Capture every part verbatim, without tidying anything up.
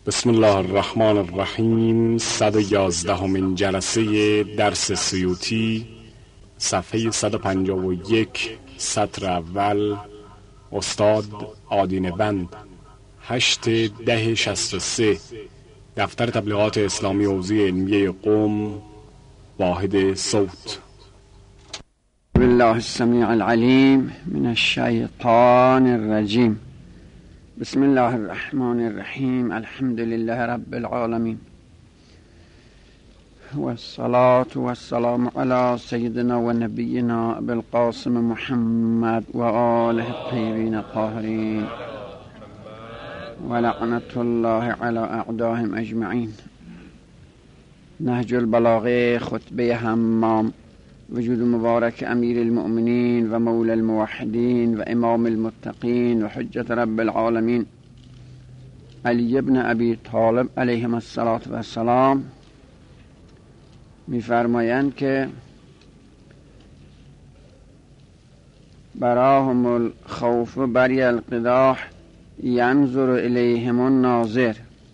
بسم الله الرحمن الرحیم. صد و یازدهمین جلسه درس سیوطی، صفحه صد و پنجاه و یک، سطر اول. استاد آدینه بند، هشت ده شصت و سه، دفتر تبلیغات اسلامی حوزه علمیه قم، واحد صوت. بالله السمیع العلیم من الشیطان الرجیم. بسم الله الرحمن الرحیم. الحمد لله رب العالمین والصلاة والسلام علی سیدنا و نبینا ابی القاسم محمد و آله الطیبین الطاهرین و لعنت الله علی اعدائهم اجمعین. نهج البلاغه، خطبه حمام. وجود مبارک امیر المؤمنین و مولا الموحدین و امام المتقین و حجت رب العالمین علی ابن ابی طالب علیهم الصلاة و السلام می‌فرمایند که براهم الخوف بری القداح ینظر الیهم الناظر.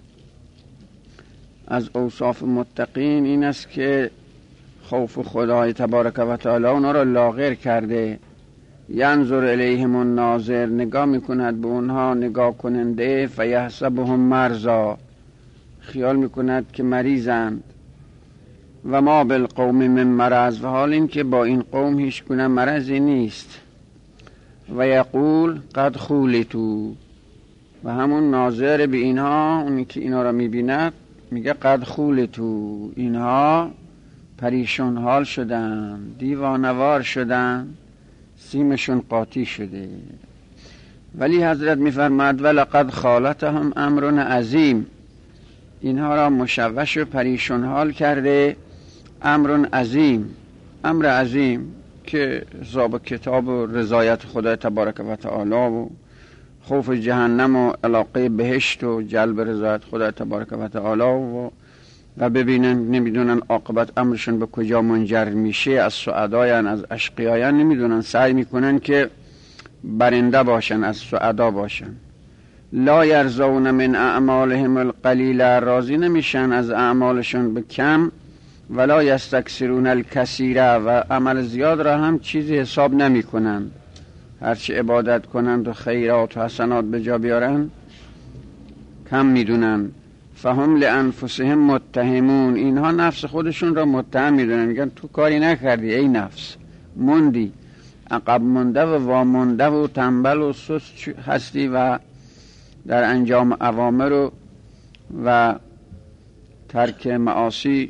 از اوصاف متقین این است که خوف خدای تبارک و تعالی اونا را لاغر کرده. ینظر الیهم الناظر، نگاه میکند به اونها نگاه کننده. فیحسبهم مرضا، خیال میکند که مریضند. و ما بالقوم من مرض، و حال این که با این قوم هیچ گونه مرضی نیست. و یقول قد خولتو، و همون ناظر به اینها، اونی که اینا را میبیند میگه قد خولتو، اینها پریشان حال شدن، دیوانوار شدن، سیمشون قاطی شده. ولی حضرت میفرماد ولقد خالتهم امر عظیم، اینها را مشوش و پریشان حال کرده امر عظیم. امر عظیم که حساب کتاب و رضایت خدای تبارک و تعالی و خوف جهنم و علاقه بهشت و جلب رضایت خدای تبارک و تعالی و و ببینن نمیدونن عاقبت امرشون به کجا منجر میشه. از سعدایان از اشقیایان نمیدونن، سعی میکنن که برنده باشن، از سعدا باشن. لا یرضون من اعمالهم القلیل، راضی نمیشن از اعمالشون به کم. ولا یستکثرون الکثیر، و عمل زیاد را هم چیزی حساب نمیکنن. هرچی عبادت کنند و خیرات و حسنات به جا بیارن کم میدونن. فهم لانفسهم متهمون، اینها نفس خودشون را متهم میدونن، میگن تو کاری نکردی ای نفس، موندی، عقب مونده و وامونده و تنبل و سست هستی و در انجام اوامر و, و ترک معاصی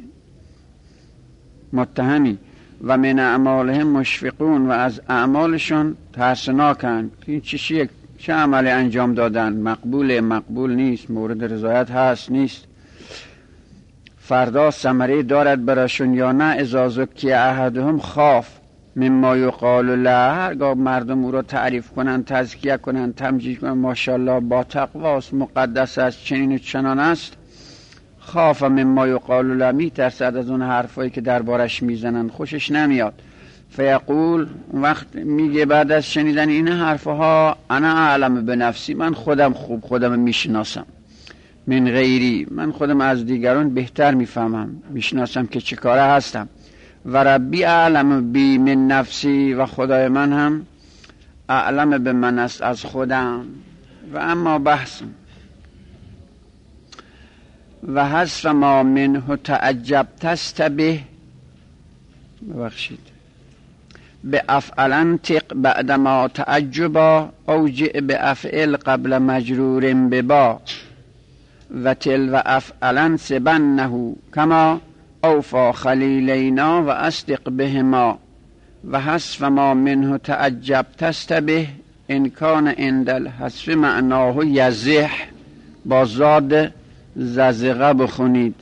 متهمی. و من اعمالهم مشفقون، و از اعمالشون ترسناکن. این چیه؟ چه عملی انجام دادن؟ مقبول مقبول نیست، مورد رضایت هست نیست، فردا ثمره دارد براشون یا نه. اذا ذکی احدهم خاف مما یقال له، هرگاه مردم او را تعریف کنن، تزکیه کنن، تمجید کنن، ماشاءالله با تقواست، مقدس است، چنین و چنان است. خاف مما یقال له، میترسد از اون حرفایی که دربارش میزنن، خوشش نمیاد. فیقول، وقت میگه بعد از شنیدن این حرفها، انا اعلم به نفسی، من خودم خوب خودم میشناسم. من غیری، من خودم از دیگران بهتر میفهمم، میشناسم که چه کاره هستم. و ربی اعلم بی من نفسی، و خدای من هم اعلم به من است از خودم. و اما بحثم و حذف ما منه تعجب تستبه، ببخشید، به افعلن تق بعد ما تعجبا، او جئ به افعل قبل مجرور ببا، و تل و افعلن سبنه کما اوفا خلیلینا و اصدق بهما. و حذف ما منه تعجب تستبه، ان کان عند الحذف معناه یزح، با زاد ززقه بخونید،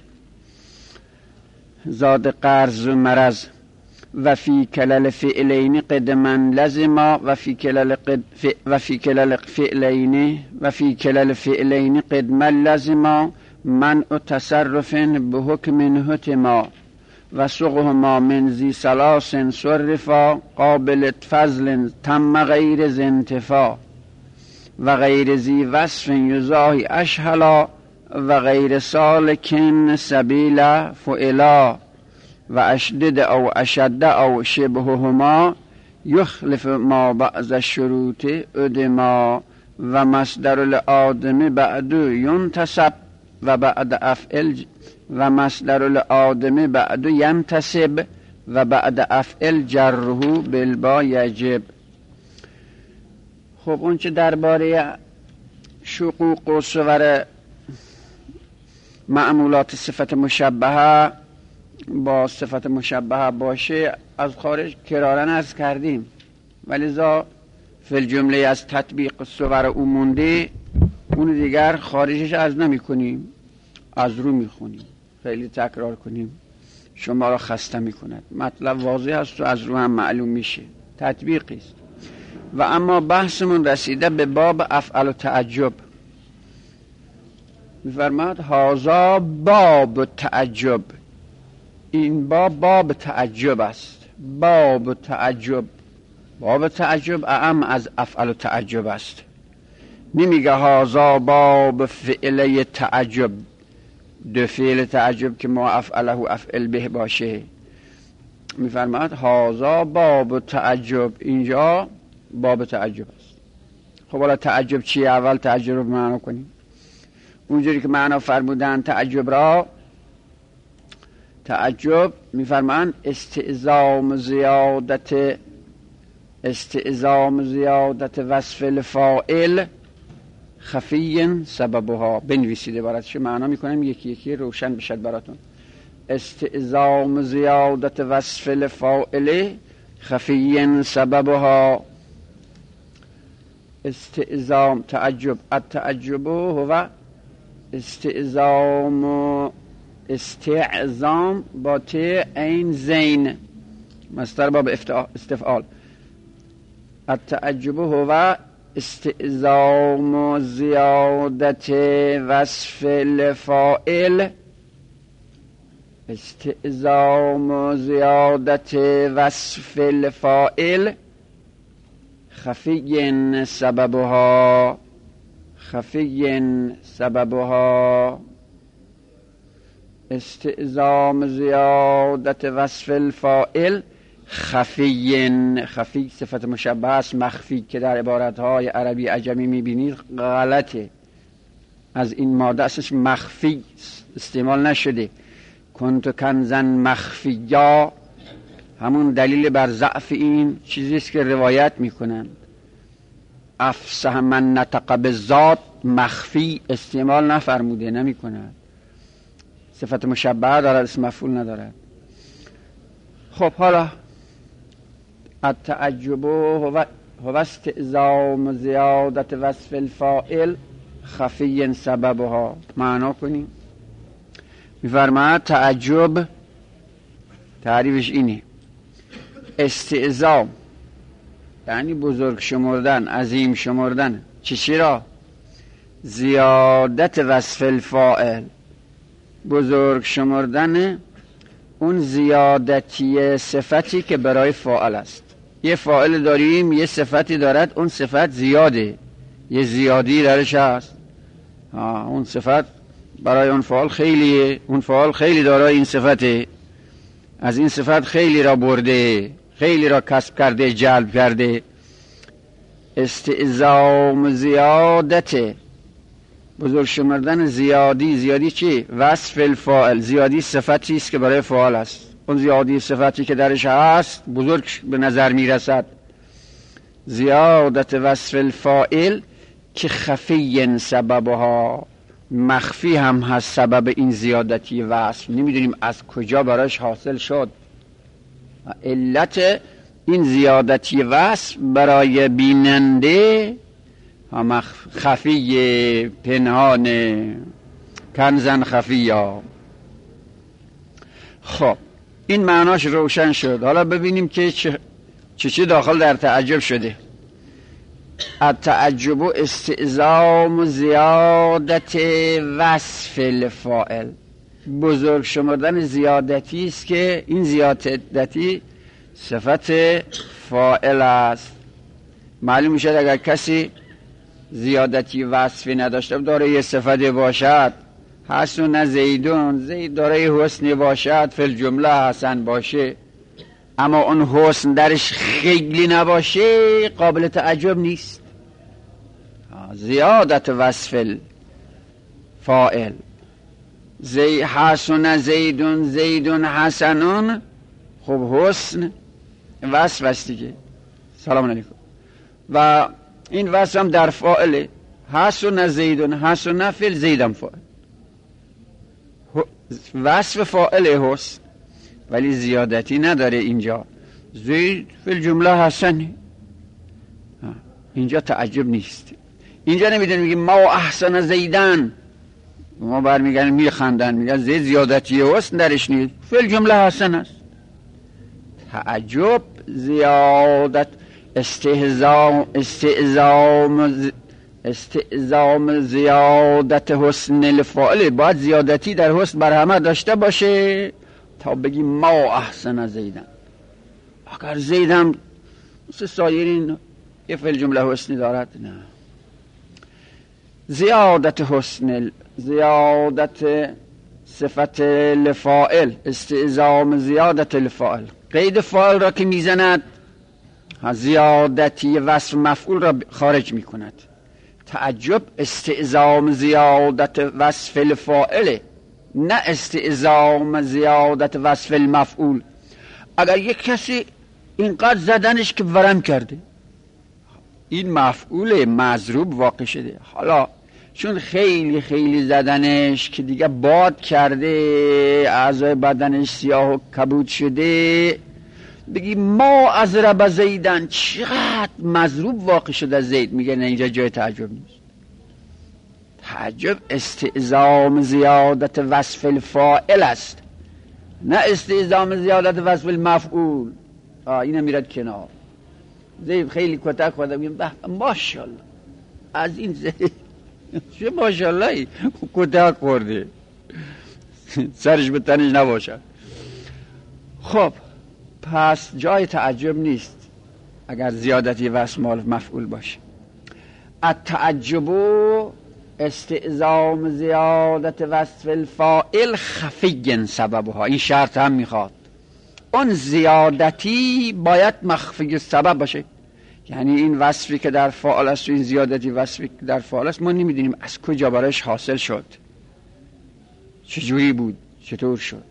زاد قرض و مرض. و فی کلل فعلین قدما لزما، و فی کلل قد و فی کلل فعلین و فی کلل فعلین قدما لزما منع تصرف به حکم هتما. و سقهما من ذی ثلاث صرفا قابل فضل تم غیر ذی انتفا. و غیر ذی وصف یزاهی اشهلا و غیر سالکن سبیل فعلا و اشدد او اشد او شبههما یخلف ما بعض الشروط ادما و مصدر الآدم بعد ینتسب و بعد افعل و مصدر الآدم بعد ینتسب و بعد افعل جره بالبا یجب. خب اون چه درباره شقوق و صور معمولات صفت مشبهه با صفت مشبهه باشه از خارج کرارن عرض کردیم، ولذا فی الجمله از تطبیق صور او مونده، اون دیگر خارجش عرض نمی کنیم، از رو می خونیم، خیلی تکرار کنیم شما را خسته می کند. مطلب واضح است و از رو هم معلوم میشه، تطبیقی است. و اما بحثمون رسیده به باب افعل و تعجب. می‌فرماد هازا باب تعجب، این باب باب تعجب است. باب تعجب، باب تعجب اعم از افعل و تعجب است. نمیگه هازا باب فعله تعجب، دو فعل تعجب که ما افعله و افعل به باشه. می‌فرماد هازا باب تعجب، اینجا باب تعجب است. خب حالا تعجب چیه؟ اول تعجب رو معنا کنیم. اونجوری که معنا فرمودن تعجب را، تعجب می‌فرمان استعظام زیادت استعظام زیادت وصف الفاعل خفی سببها. بنویسید عبارتش، معنا میکنم یکی یکی روشن بشد براتون. استعظام زیادت وصف الفاعل خفی سببها. استعظام تعجب، التعجب هو استعظام، استعظام با ت عین زین مصدر باب استفعال. التعجب هو استعظام زیادت وصف الفاعل، استعظام زیادت وصف الفاعل خفی سببها، خفی سببها. استعظام زیادت وصف الفاعل خفی، خفی صفت مشبه است، مخفی که در عبارتهای عربی عجمی میبینید غلطه. از این ماده اسمش مخفی استعمال نشده. کنت کنزن مخفیا، همون دلیل بر ضعف این چیزی است که روایت میکنند. افصح من نطق بالذات، مخفی استعمال نفرموده، نمیکنند. صفت مشبهه دارد، اسم مفعول ندارد. خب حالا التعجب هو استعظام زیادت وصف الفاعل خفی سببها. معنا کنیم. می‌فرماید تعجب تعریفش اینه، استعظام یعنی بزرگ شمردن، عظیم شمردن. چی چی را؟ زیادت وصف الفاعل، بزرگ شمردن اون زیادتی صفتی که برای فاعل است. یه فاعل داریم، یه صفتی دارد، اون صفت زیاده، یه زیادی درش هست. آه اون صفت برای اون فاعل خیلیه، اون فاعل خیلی دارای این صفته، از این صفت خیلی را برده، خیلی را کسب کرده، جلب کرده. استعظام زیادت، بزرگ شمردن زیادی. زیادی چی؟ وصف الفاعل، زیادی صفتی است که برای فاعل است. اون زیادی صفتی که درش هست بزرگ به نظر میرسد. زیادت وصف الفاعل که خفی سببها، مخفی هم هست سبب این زیادتی وصف، نمیدونیم از کجا براش حاصل شد. علت این زیادتی وصف برای بیننده هم خفی، پنهان، کنزن خفیا. خب این معناش روشن شد. حالا ببینیم که چه چه داخل در تعجب شده. التعجب استعظام زیادت وصف الفاعل، بزرگ شمردن زیادتی است که این زیادتی صفت فاعل است. معلوم میشه اگر کسی زیادتی وصفی نداشته داره یه صفت باشد، حسن زیدون، زید داره حسنی باشد، فی الجمله حسن باشه، اما اون حسن درش خیلی نباشه قابل تعجب نیست. زیادت وصف فاعل، زی حسن زیدون زیدون حسنون، خب حسن وصف است دیگه. سلام علیکم. و این وصف هم در فاعله، حسن زیدون حسن فعل زیدم فاعل، وصف فاعل حسن، ولی زیادتی نداره اینجا. زید فی الجمله حسن، اینجا تعجب نیست. اینجا نمیدونیم میگیم ما احسن زیدن، ما برمیگن میخندن میگن زید زیادتی حسن درش نیست، فی الجمله حسن است. تعجب زیادت استهزام استعزام استعزام زیادت حسن الفاعل، باید زیادتی در حسن بر همه داشته باشه تا بگیم ما احسن زیدن. اگر زیدم مثل سایرین یه فعل جمله حسنی دارد، نه. زیادت حسن، زیادت صفت لفاعل، استعزام زیادت الفاعل، قید فاعل را که میزند زیادتی وصف مفعول را خارج میکند. تعجب استعزام زیادت وصف الفاعل، نه استعزام زیادت وصف المفعول. اگر یک کسی اینقدر زدنش که ورم کرده، این مفعول مضروب واقع شده، حالا چون خیلی خیلی زدنش که دیگه باد کرده، اعضای بدنش سیاه و کبود شده، بگی ما از رب زیدن، چقدر مضروب واقع شده زید، میگه نه اینجا جای تعجب نیست. تعجب استعزام زیادت وصف الفاعل است، نه استعزام زیادت وصف المفعول. آه اینه میرد کنار. زید خیلی کتک خورده، میگم به ماشاءالله از این زید چه ماشاءالله ای کتک خورده، سرش به تنش نباشد. خب پس جای تعجب نیست اگر زیادتی وصف مفعول باشه. التعجب استعزام زیادت وصف الفاعل خفی سببها، این شرط هم میخواد، اون زیادتی باید مخفی سبب باشه. یعنی این وصفی که در فاعل است و این زیادتی وصفی که در فاعل است، ما نمیدونیم از کجا برایش حاصل شد، چجوری بود، چطور شد.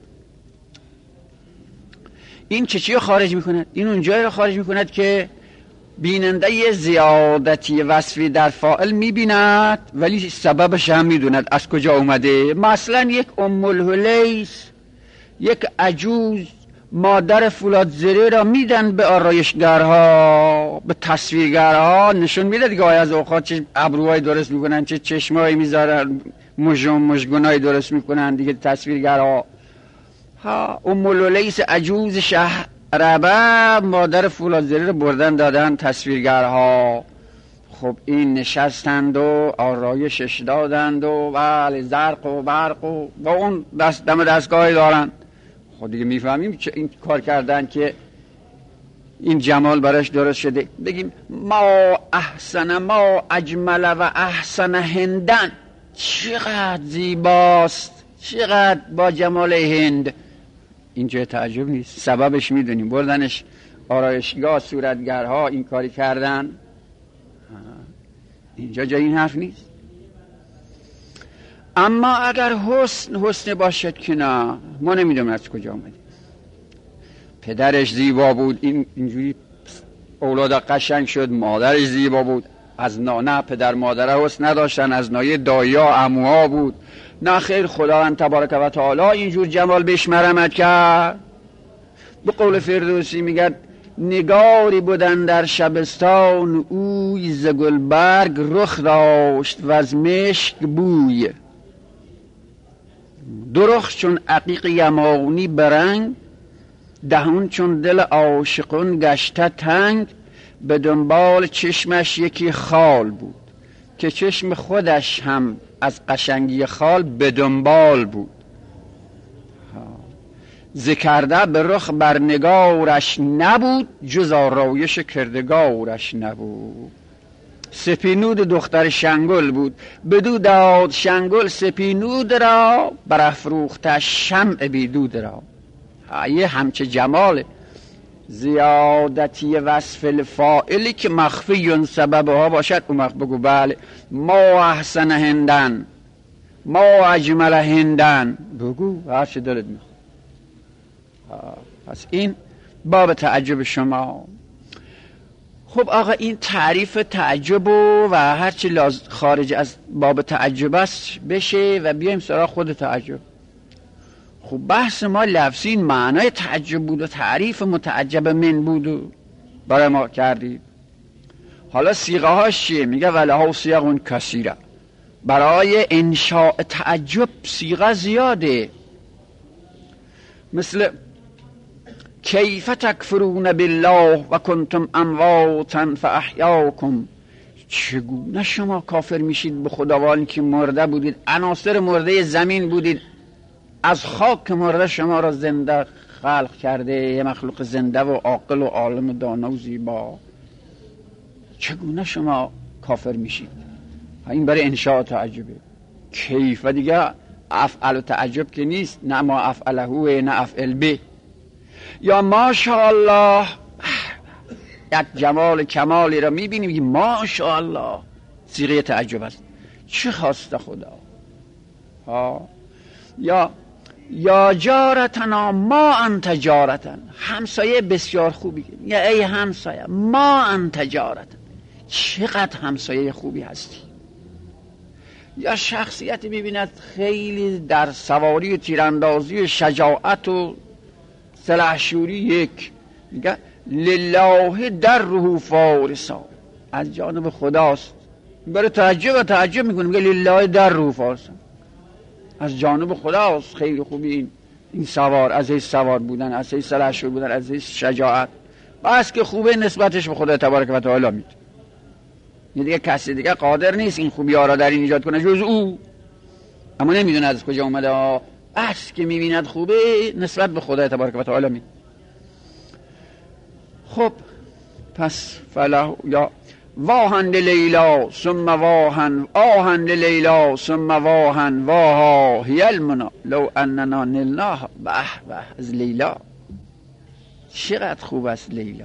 این چه چی رو خارج میکند؟ این اون جایی رو خارج میکند که بیننده یه زیادتی وصفی در فاعل میبیند ولی سببش هم میدوند از کجا اومده. مثلا یک ام الحلیس، یک عجوز، مادر فولاد زره را میدن به آرایشگرها، به تصویرگرها، نشون میده دیگه. از اوقات چه ابروهای درست میکنن، چه چشمایی میذارن، مژگون مژگونای درست میکنن دیگه تصویرگرها. ها ام الحلیس عجوز شهربه، مادر فولاد زره را بردن دادن تصویرگرها. خب این نشستند و آرایشش دادند و بله زرق و برق و با اون دست دم دستگاهی دارن. خب دیگه میفهمیم چه این کار کردن که این جمال براش درست شده. بگیم ما احسن ما اجمل و احسن هندن، چقدر زیباست، چقدر با جمال هند. اینجا تعجب نیست، سببش میدونیم، بردنش آرایشگاه، صورتگرها این کاری کردن. اینجا جای این حرف نیست. اما اگر حسن حسن باشد که نه، ما نمیدونم از کجا آمده. پدرش زیبا بود، این اینجوری اولاد قشنگ شد. مادرش زیبا بود، از نه پدر مادر حسن نداشتن، از نایه دایا عموها بود. نه خیر، خداوند تبارک و تعالی اینجور جمال بهش مرحمت کرد. به قول فردوسی میگه نگاری بودن در شبستان اوی، ز گلبرگ رخ داشت و از مشک بوی. درخ چون عقیق یمانی برنگ، دهون چون دل عاشقون گشته تنگ. به دنبال چشمش یکی خال بود، که چشم خودش هم از قشنگی خال به دنبال بود. ذکرده به رخ بر نگارش نبود، جز آرایش کردگارش نبود. سپینود دختر شنگل بود، بدو داد شنگل سپینود را، برافروخته شمع بیدود را. یه همچه جماله. زیادتی وصف الفاعلی که مخفی سببها باشد اون وقت بگو بله. ما احسن هندن، ما اجمل هندن، بگو هر چه دلت میخواد. پس این باب تعجب شما. خب آقا این تعریف تعجب و, و هرچی لاز خارج از باب تعجب است بشه و بیایم سراغ خود تعجب. خب بحث ما لفظی این معنای تعجب بود و تعریف متعجب من بود و برای ما کردید. حالا صیغه هاش چیه؟ میگه ولها صیغ کثیره. برای انشاء تعجب صیغه زیاده، مثل کیف تکفرون بالله و کنتم امواتا فاحیاکم. چگونه شما کافر میشید به خداوندی که مرده بودید، عناصر مرده زمین بودید، از خاک مرده شما را زنده خلق کرده، یه مخلوق زنده و عاقل و عالم دانا و زیبا. چگونه شما کافر میشید؟ این برای انشاء تعجبه. کیف دیگه افعل و تعجب که نیست، نه ما افعله نه افعل به. یا ماشاءالله، یک جمال کمالی را میبینیم ماشاءالله، صیغه تعجب است. چه خواسته خدا؟ ها. یا یا جارتنا ما انت جارتن، همسایه بسیار خوبی. یا ای همسایه ما انت جارتن، چقدر همسایه خوبی هستی. یا شخصیت میبیند خیلی در سواری و تیراندازی و شجاعت و سلحشوری یک، میگه لله در روح فارسا، از جانب خداست. برای تعجب و تعجب میکنه، میگه لله در روح فارسا، از جانب خداست. خیلی خوبی این این سوار، از این سوار بودن، از این سلحشور بودن، از این شجاعت. بس که خوبه نسبتش به خدا تبارک و تعالی میده. یه دیگه کسی دیگه قادر نیست این خوبی ها را در این ایجاد کنه جز او، اما نمیدونه از کجا اومده. بس که میبیند خوبه نسبت به خدا تبارک و تعالی میده. خب پس فلا یا واهن لیلا ثم واهن آهن لیلا ثم واهن واها هی المنا لو اننا نلناها. به به از لیلا، چقدر خوب است لیلا.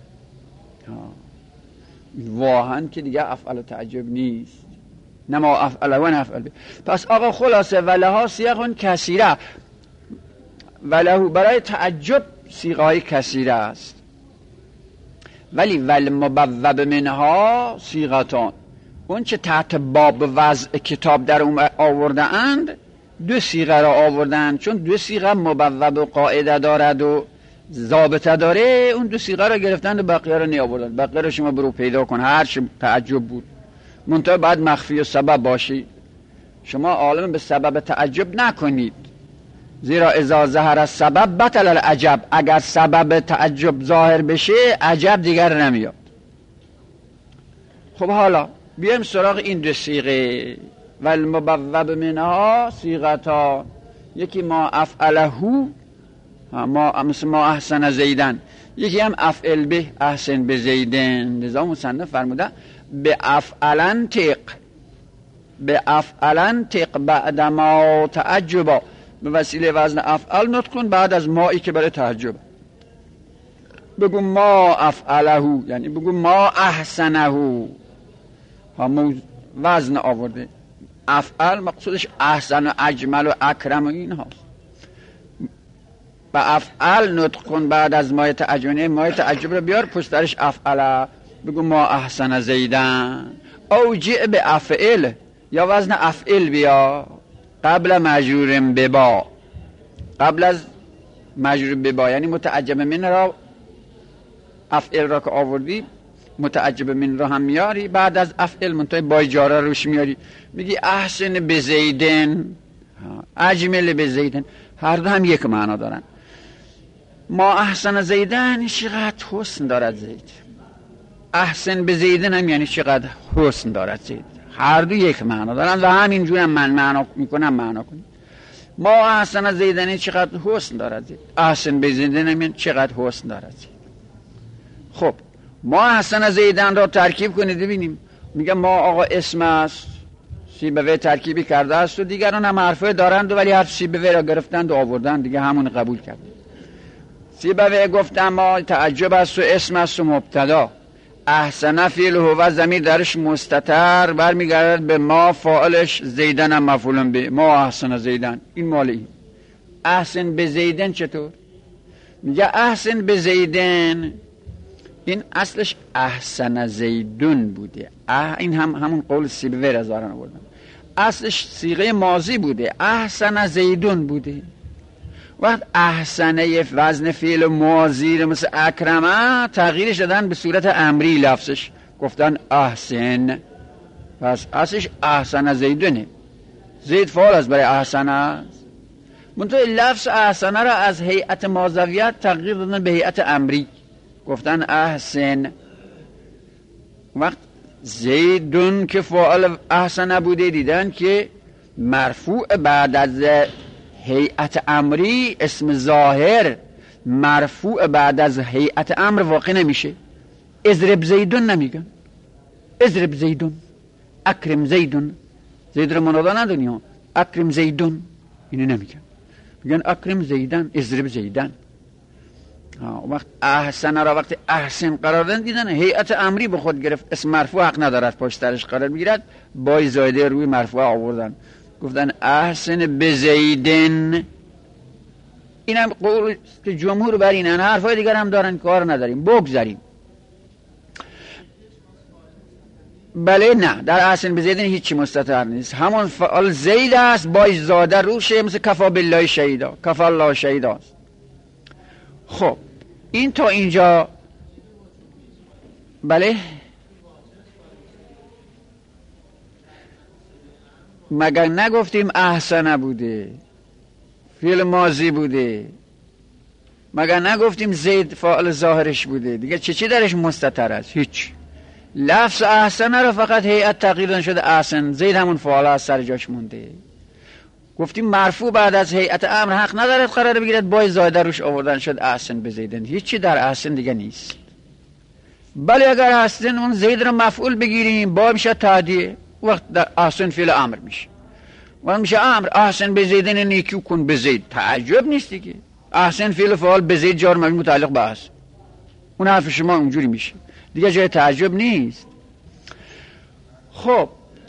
واهن که دیگه افعل تعجب نیست، نما افعل و نفعل. پس آقا خلاصه ولها صیغ کثیره، ولهو برای تعجب صیغه‌های کثیره است، ولی والمبوب منها صیغتان، اون چه تحت باب وضع کتاب در اون آورده اند دو صیغه را آوردند، چون دو صیغه مبوب و قاعده دارد و ضابطه داره، اون دو صیغه را گرفتند و بقیه را نیاوردند. بقیه را شما برو پیدا کن، هر چه تعجب بود منتها بعد مخفی و سبب باشی. شما عالم به سبب تعجب نکنید، زیرا اذا ظهر السبب بطل العجب. اگر سبب تعجب ظاهر بشه عجب دیگر نمیاد. خب حالا بیایم سراغ این دو صیغه. والمبوب منها صیغتا، یکی ما افعله، ما مثل ما احسن زیدن، یکی هم افعل به احسن به زیدن. لذا مصنف فرموده به افعلن تق، به افعلن تق بعد ما تعجبا، به وسیله وزن افعل نطق کن بعد از مایی که برای تعجب. بگو ما افعله، یعنی بگو ما احسنه. هم وزن آورده. افعل مقصودش احسن و اجمل و اکرم و این هاست. به افعل نطق کن بعد از مای تعجب، یعنی مای تعجب رو بیار پشترش افعله. بگو ما احسن زیدن. او جئ به افعل، یا وزن افعل بیا قبل مجرورم ببا، قبل از مجرور ببا، یعنی متعجب من را افعل را که آوردی متعجب من را هم میاری، بعد از افعل منتهای با جاره روش میاری. میگی احسن به زیدن، اجمل به زیدن، هر دو هم یک معنا دارن. ما احسن زیدن چقدر حسن دارد زید، احسن به زیدن هم یعنی چقدر حسن دارد زید، هر دو یک معنا دارن و همینجور هم من معنا میکنم معنا کنیم. ما احسن زیدن چقدر حسن دارد زید، احسن به زیدن هم یعنی چقدر حسن دارد زید. خب ما احسن زیدن را ترکیب کنید ببینیم. میگه ما آقا اسم است سیبوی ترکیبی کرده است و دیگران هم حرفه دارند ولی حرف سیبوی را گرفتند و آوردند دیگه همون قبول کرد. سیبوی گفت اما تعجب است و اسم است و مبتدا، احسن فعل و ضمیر درش مستتر برمیگردد به ما، فاعلش زیدن هم مفعول به ما احسن زیدن. این مال این احسن به زیدن چطور؟ میگه احسن به زیدن این اصلش احسن زیدون بوده. اه این هم همون قول سیبوی را زارن آوردن. اصلش صیغه ماضی بوده، احسن زیدون بوده. وقت احسنه وزن فعل ماضی رو مثل اکرمه تغییرش دادن به صورت امری، لفظش گفتن احسن، پس اصلش احسن زیدونه. زید فعال است برای احسن است، منطقه لفظ احسنه را از هیئت ماضویت تغییر دادن به هیئت امری، گفتن احسن. وقت زیدون که فعال احسنه بوده دیدن که مرفوع بعد از هیئت امری، اسم ظاهر مرفوع بعد از هیئت امر واقع نمیشه. اضرب زیدون نمیگن، اضرب زیدون، اکرم زیدون، زید رو منادا ندونی ها، اکرم زیدون اینو نمیگن، میگن اکرم زیدن، اضرب زیدن. وقت احسن را وقتی احسن قرار دادن دیدن هیئت امری به خود گرفت، اسم مرفوع حق ندارد پشت سرش قرار میگیرد، بای زایده روی مرفوع آوردن گفتن احسن بزیدن. این هم قول که جمهور بر اینن، حرفای دیگر هم دارن کار نداریم بگذاریم. بله نه، در احسن بزیدن هیچی مستتر نیست، همون فعال زید است بای زاده روشه، مثل کفا بالله شهیدا، کفا الله شهیدا است. خب این تا اینجا بله. مگر نگفتیم احسن بوده فعل ماضی بوده، مگر نگفتیم زید فاعل ظاهرش بوده، دیگه چه چی درش مستتر است؟ هیچ. لفظ احسن رو فقط هیئت تغییر شده احسن، زید همون فاعل از سر جاش مونده. گفتیم مرفوع بعد از هیئت امر حق ندارد قرار بگیرد، بای زایده روش آوردن شد احسن بزیدن. هیچی در احسن دیگه نیست. بله اگر احسن اون زید رو مفعول بگیریم با میشه تعدیه، وقت در احسن فعل امر میشه، وقت میشه امر احسن بزیدن نیکیو کن بزید. تعجب نیست دیگه، احسن فعل فعال بزید جار مبنی متعلق به احسن، اون حرف شما اونجوری میشه دیگه، جای تعجب نیست. خب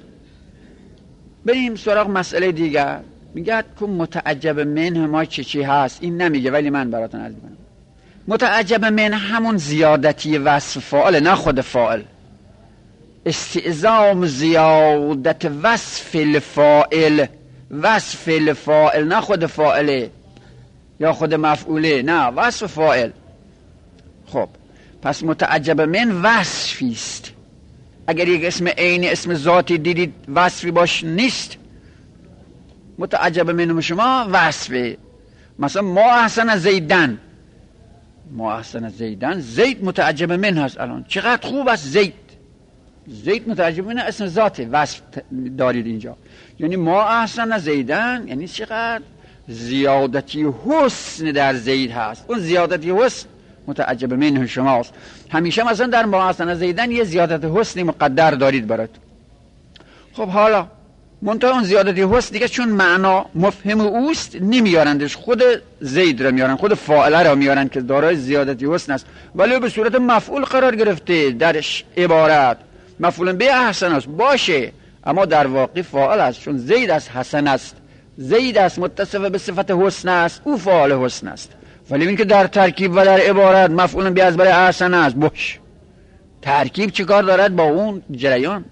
بریم سراغ مسئله دیگر. میگه که متعجب من ما چی چی هست، این نمیگه ولی من براتون عرض میکنم. متعجب من همون زیادتی وصف فاعل، نه خود فاعل. استعظام زیادت وصف الفاعل، وصف الفاعل نه خود فاعله یا خود مفعوله، نه وصف فاعل. خب پس متعجب من وصفی است. اگر یک اسم عینی اسم ذاتی دیدید وصفی باش نیست، متعجب من شما وصفه. مثلا ما احسن زیدن، ما احسن زیدن، زید متعجب من هست. الان چقدر خوب است زید، زید متعجب من اسم ذاته، وصف دارید اینجا. یعنی ما احسن زیدن یعنی چقدر زیادتی حسن در زید هست، اون زیادتی حسن متعجب من شماست. همیشه مثلا در ما احسن زیدن یه زیادت حسنی مقدر دارید برات. خب حالا منتها اون زیادتی حسن دیگه چون معنا مفهم اوست نمیارندش، خود زید را میارن، خود فاعله را میارن که دارای زیادتی حسن است، ولی به صورت مفعول قرار گرفته درش عبارت. مفعول به احسن است باشه، اما در واقع فاعل است، چون زید است حسن است، زید است متصف به صفت حسن است، او فاعل حسن است. ولی این که در ترکیب و در عبارت مفعول به از برای احسن است، باش ترکیب چه کار دارد با اون جریان؟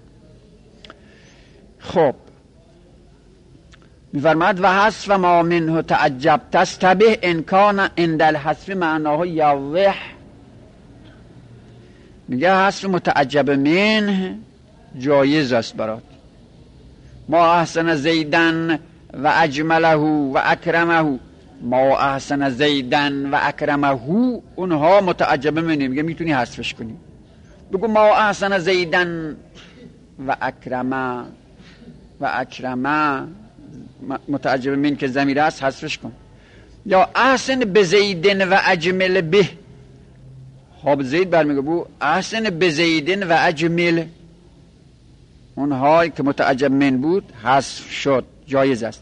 خب میفرماد و حذف ما منه تعجب تستبه انکان عند الحذف معناه یوضح. میگه حذف متعجب من جایز است برات. ما احسن زیدن و اجمله و اکرمه، ما احسن زیدن و اکرمه اونها متعجب منه، میگه میتونی حذفش کنی. بگو ما احسن زیدن و اکرمه و اکرمه متعجب من که ضمیر است حذفش کن. یا احسن بزیدن و اجمل به، خب زید برمیگه بو احسن بزیدن و اجمل، اونهایی که متعجب من بود حذف شد، جایز است.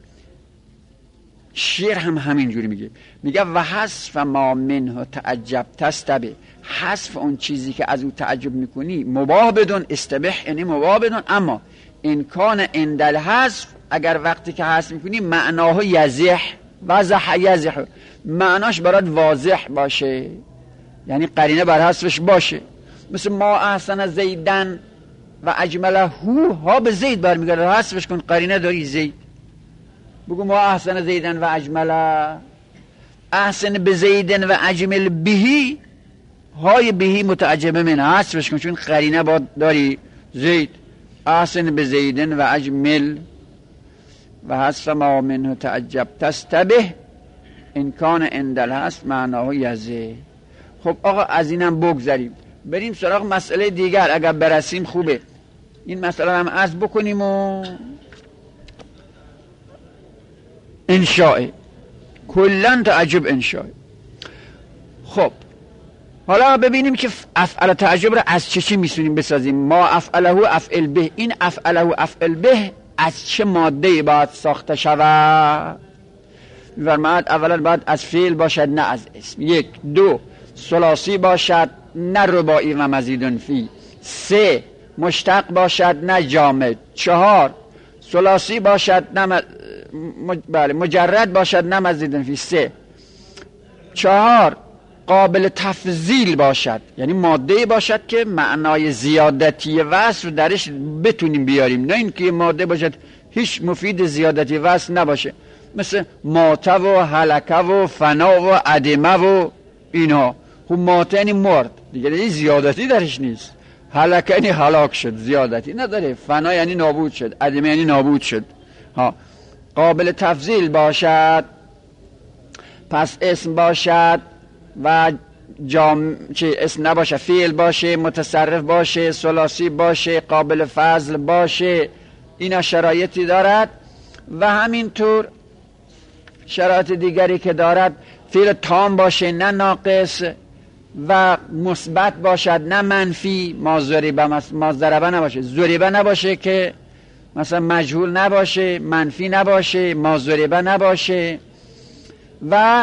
شعر هم همین جوری میگه، میگه و حذف ما منه تعجب تستبه، حذف اون چیزی که از او تعجب میکنی مباح بدون، استبح یعنی مباح بدون، اما این کان اندل حذف، اگر وقتی که حذف میکنی معناه یزح، وضح یزح، معناش برات واضح باشه، یعنی قرینه بر حذفش باشه. مثل ما احسن زیدن و اجمله هو، ها به زید برمیگرده، حذفش کن، قرینه داری زید، بگو ما احسن زیدن و اجمله، احسن به زیدن و اجمل بهی، های بهی متعجبه من، حذفش کن چون قرینه با داری زید. احسن به زیدن و اجمل و حذف ما منه تعجب تستبه این کان اندل هست معناه یزه. خب آقا از اینم بگذاریم، بریم سراغ مسئله دیگر، اگر برسیم خوبه. این مسئله هم عرض بکنیم و انشاء کلن تعجب انشاء. خب حالا ببینیم که افعل تعجب را از چه چی میتونیم بسازیم. ما افعله افعل به، این افعله افعل به از چه ماده باید ساخته شود؟ فرماید اولا باید از فعل باشد نه از اسم. یک. دو ثلاثی باشد نه رباعی و مزیدن فی. سه مشتق باشد نه جامد. چهار ثلاثی باشد نه م... بله مجرد باشد نه مزیدن فی. سه. چهار قابل تفضیل باشد، یعنی ماده باشد که معنای زیادتی وصف درش بتونیم بیاریم، نه اینکه ماده باشد هیچ مفید زیادتی وصف نباشه، مثل ماته و هلکه و فنا و عدمه و اینها. خب ماته یعنی مرد دیگه، یعنی زیادتی درش نیست. هلکه یعنی هلاک شد، زیادتی نداره. فنا یعنی نابود شد، عدمه یعنی نابود شد. ها قابل تفضیل باشد، پس اسم باشد و جام چه اسم نباشه، فعل باشه، متصرف باشه، ثلاثی باشه، قابل فضل باشه. اینا شرایطی دارد. و همینطور شرایط دیگری که دارد، فعل تام باشه نه ناقص، و مثبت باشد نه منفی. ما ضربه ما ضربه نباشه، ضربه نباشه که مثلا مجهول نباشه، منفی نباشه، ما ضربه نباشه. و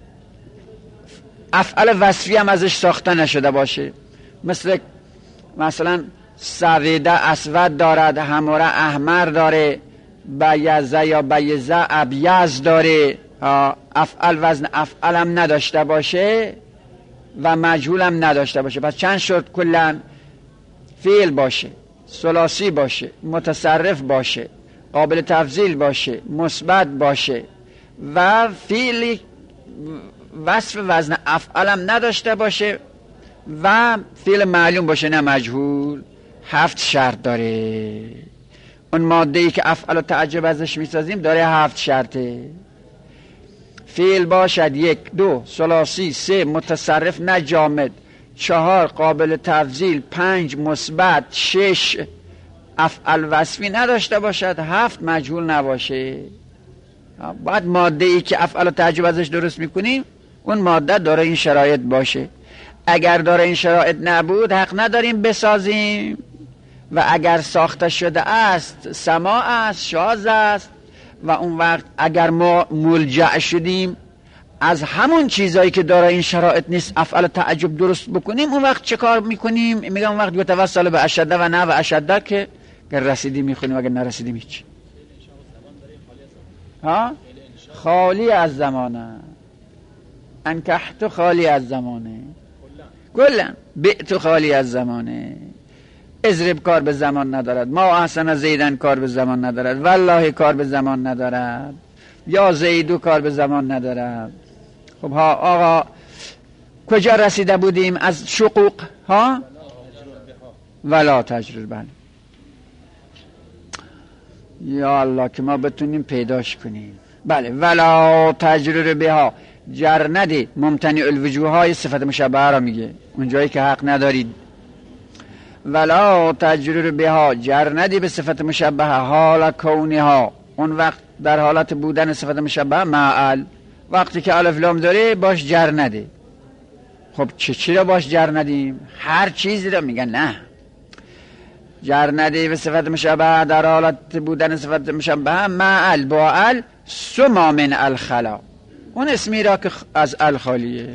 افعال وصفی هم ازش ساخته نشده باشه، مثل مثلا سویده اسود دارد، هموره احمر داره، بیزه یا بیزه ابیض داره. افعال وزن افعال هم نداشته باشه و مجهول هم نداشته باشه. پس چند شد کلن؟ فعل باشه، ثلاثی باشه، متصرف باشه، قابل تفضیل باشه، مثبت باشه و فعل وصف وزن افعال هم نداشته باشه و فعل معلوم باشه نه مجهول. هفت شرط داره. اون ماده ای که افعال تعجب ازش میسازیم داره هفت شرطه. فعل باشد یک. دو ثلاثی. سه متصرف نه جامد. چهار قابل تفضیل. پنج مثبت. شش افعال وصفی نداشته باشد. هفت مجهول نباشه. بعد ماده ای که افعال تعجب ازش درست میکنیم اون ماده داره این شرایط باشه. اگر داره این شرایط نبود حق نداریم بسازیم، و اگر ساخته شده است سماع است، شاذ است. و اون وقت اگر ما ملجأ شدیم از همون چیزایی که داره این شرایط نیست افعال تعجب درست بکنیم، اون وقت چه کار میکنیم؟ میگم اون وقت یتوسل به اشده و نه و اشده، که اگر رسیدیم میخونیم اگر نرسیدیم هیچ. ها خالی از زمانه، انکحت خالی از زمانه، کلا بعت خالی از زمانه. اضرب کار به زمان ندارد، ما احسن زیدن کار به زمان ندارد، والله کار به زمان ندارد، یا زیدو کار به زمان ندارد. خب ها آقا کجا رسیده بودیم از شقوق؟ ها ولا تجربه. بله یا الله که ما بتونیم پیداش کنیم. بله ولا تجربه بها، جر نده ممتنع الوجوه های صفت مشبهه را میگه، اونجایی که حق ندارید. ولا تجربه بها، جر ندی به صفت مشبهه حال کونها، اون وقت در حالت بودن صفت مشبهه معل، وقتی که الف لام داره باش جر نده. خب چه چی را باش جر ندیم؟ هر چیزی را میگن نه. جر ندی به صفت مشبه در حالت بودن صفت مشبه مع ال با ال سما من الخلا، اون اسمی را که از ال خالیه.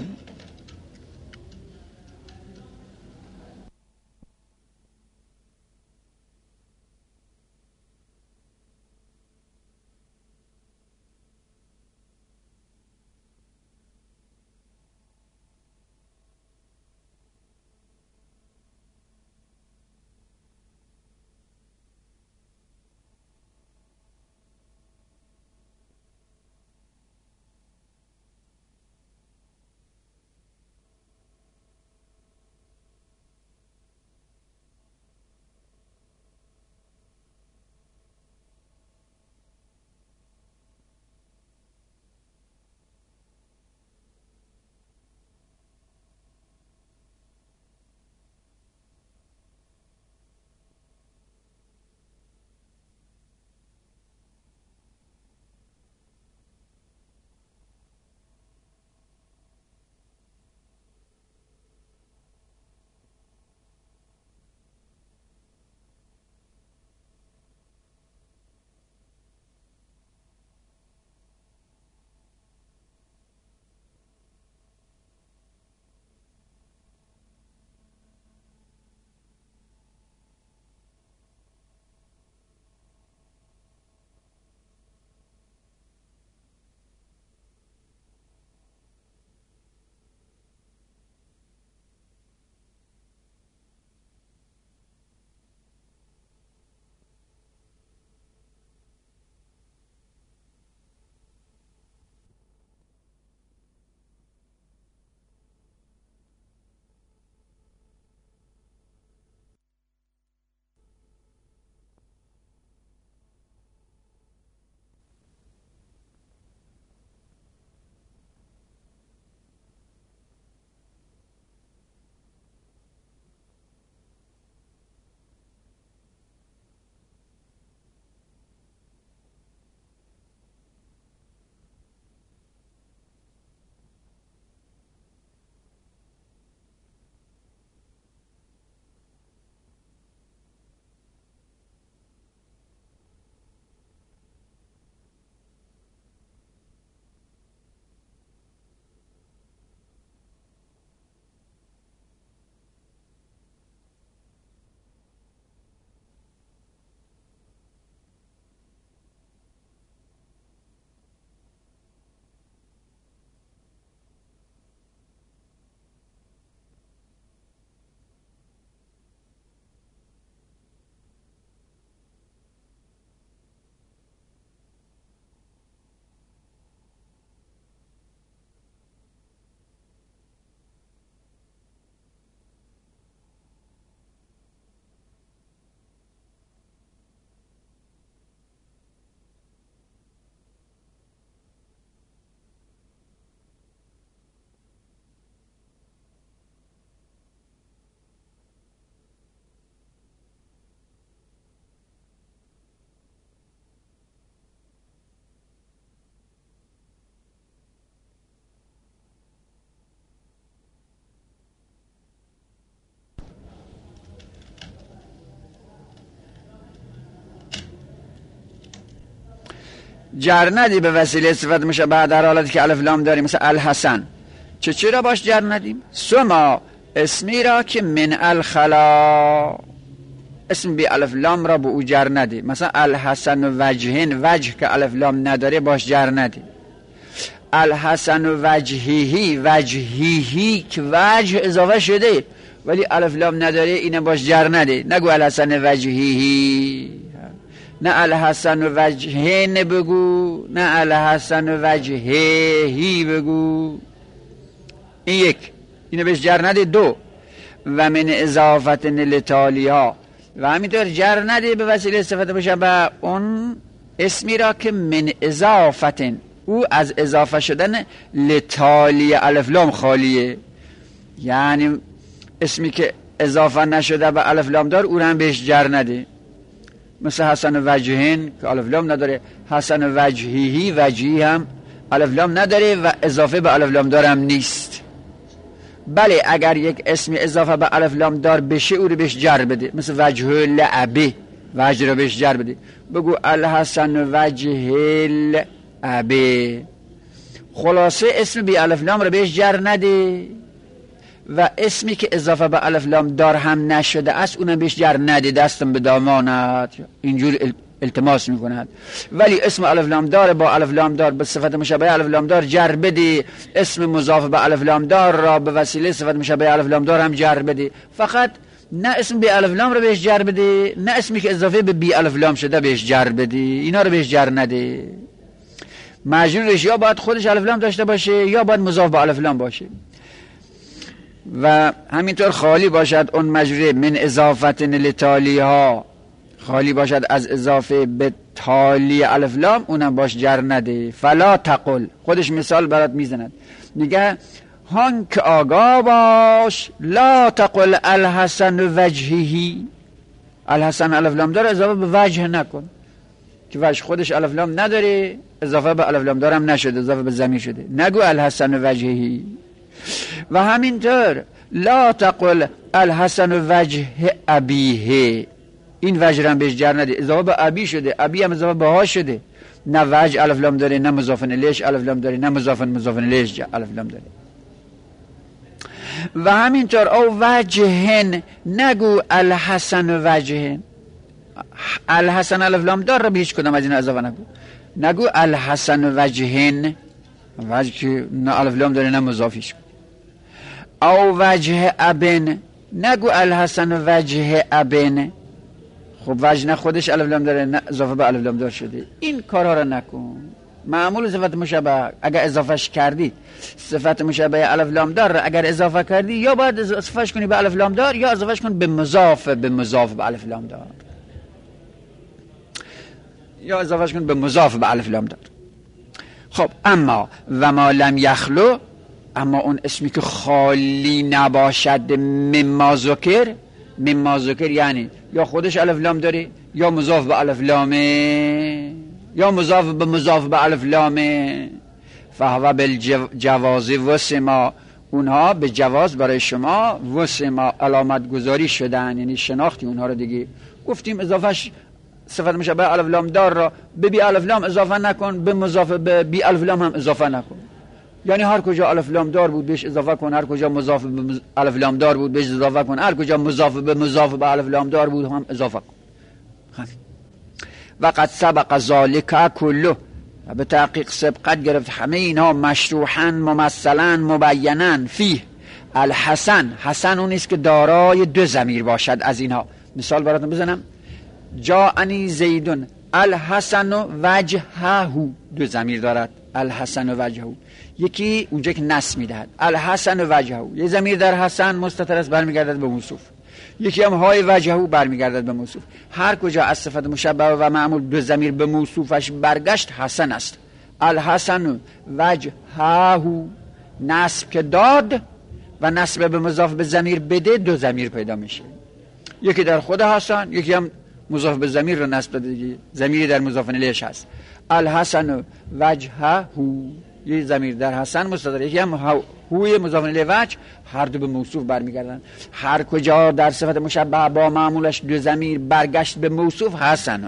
جر ندی به وسیله صفت مشبه در حالتی که الف لام داریم، مثل الحسن. چه چرا باش جر ندیم؟ سما اسمی را که من الخلا، اسم بی الف لام را به او جر ندی. مثلا الحسن و وجهین، وجه که الف لام نداره باش جر ندی. الحسن و وجهیهی، وجهیهی که وجه اضافه شده ولی الف لام نداره، اینه باش جر ندی. نگو الحسن وجهیهی، نه الحسن و وجهین بگو، نه الحسن و وجهیهی بگو. این یک، اینو بهش جر نده. دو، و من اضافت لتالیا، و همینطور جر نده به وسیله صفت مشبه اون اسمی را که من اضافتن، او از اضافه شدن لتالی الف لام خالیه. یعنی اسمی که اضافه نشده به الف لام دار او را هم بهش جر نده. مثل حسن و وجهین که الف لام نداره، حسن و وجهیهی، وجهی هم الف لام نداره و اضافه به الف لام دار هم نیست. بله اگر یک اسمی اضافه به الف لام دار بشه او رو بهش جر بده، مثل وجه لعبه، وجه رو بهش جر بده، بگو الحسن وجه لعبه. خلاصه اسم بی الف لام رو بهش جر نده و اسمی که اضافه به الف لام دار هم نشده است اونم بهش جر نده، دستم به دامانت، اینجور التماس میکند. ولی اسم الف لام دار با الف لام دار به صفت مشابه الف لام دار جر بده، اسم مضاف به الف لام دار را به وسیله صفت مشابه الف لام دار هم جر بده. فقط نه اسم بی الف لام رو بهش جر بده، نه اسمی که اضافه به بی الف لام شده بهش جر بده، اینا رو بهش جر نده. مجرورش یا باید خودش الف لام داشته باشه یا باید مضاف به الف لام باشه. و همینطور خالی باشد اون مجروره من اضافت لتالی ها، خالی باشد از اضافه به تالی الف لام، اونم باش جر نده. فلا تقل، خودش مثال برات میزند، میگه هان که آگاه باش، لا تقل الحسن وجهی، الحسن الف لام داره اضافه به وجه نکن، که وجه خودش الف لام نداره، اضافه به الف لام دارم نشده، اضافه به ضمیر شده، نگو الحسن وجهی. و همینطور لا تقل الحسن وجه ابیه، این وجه هم بهش جر نده، اضافه به ابی شده، ابی هم اضافه به ها شده، نه وجه الف لام داره، نه مضاف الیهش الف لام داره، نه مضاف مضاف الیهش الف لام داره. و همینطور او وجهن، نگو الحسن وجهن، الحسن الف لام دار رو به هیچ کدام از این اضافه نگو، نگو الحسن وجهن، وجه که نه الف لام داره نه مضافیش. او وجه ابن، نگو الحسن وجه ابن، خب وجه نه خودش الف لام داره نه اضافه به الف لام دار شده، این کارها رو نکن. معمول صفت مشابه اگر اضافهش کردی، صفت مشابه الف لام دار اگر اضافه کردی یا باید اضافهش کنی به الف لام دار یا اضافهش کن به مضاف به مضاف به الف لام دار، یا اضافهش کن به مضاف به الف لام دار. خب اما و ما لم یخلو، اما اون اسمی که خالی نباشد مما ذکر، مما ذکر یعنی یا خودش الف لام داره یا مضاف به الف لامه یا مضاف به مضاف به الف لامه، فهو بالجواز وسما، اونها به جواز برای شما وسما علامت گذاری شدن، یعنی شناختی اونها رو دیگه. گفتیم اضافهش صفت مشابه الف لام دار را به بی الف لام اضافه نکن، به مضاف به بی الف لام هم اضافه نکن، یعنی هر کجا الف لام دار بود بهش اضافه کن، هر کجا مضاف به الف لام دار بود بهش اضافه کن، هر کجا مضاف به مضاف به الف لام دار بود هم اضافه کن. و قد سبق ذالک کله، و به تحقیق سبقت گرفت همه اینها مشروحاً ممثلاً مبیناً فیه الحسن، حسن اون است که دارای دو ضمیر باشد. از اینها مثال براتون بزنم، جاءنی زیدون الحسن وجهه، دو ضمیر دارد الحسن وجهه، یکی اونجا که نصب میدهد الحسن وجهه، یه ضمیر در حسن مستتر است برمیگردد به موصوف، یکی هم های وجهه برمیگردد به موصوف. هر کجا از صفت مشبه و معمول دو ضمیر به موصوفش برگشت حسن است. الحسن وجهه، نصب که داد و نصب به مضاف به ضمیر بده دو ضمیر پیدا میشه، یکی در خود حسن، یکی هم مضاف به ضمیر رو نصب داده، ضمیری در مضاف الیهش هست. الحسن وجهه، یه ضمیر در حسن مستتر، یکی هم هوی مضاف الیه وجه، هر دو به موصوف برمیگردن. هر کجا در صفت مشبه با معمولش دو ضمیر برگشت به موصوف حسن،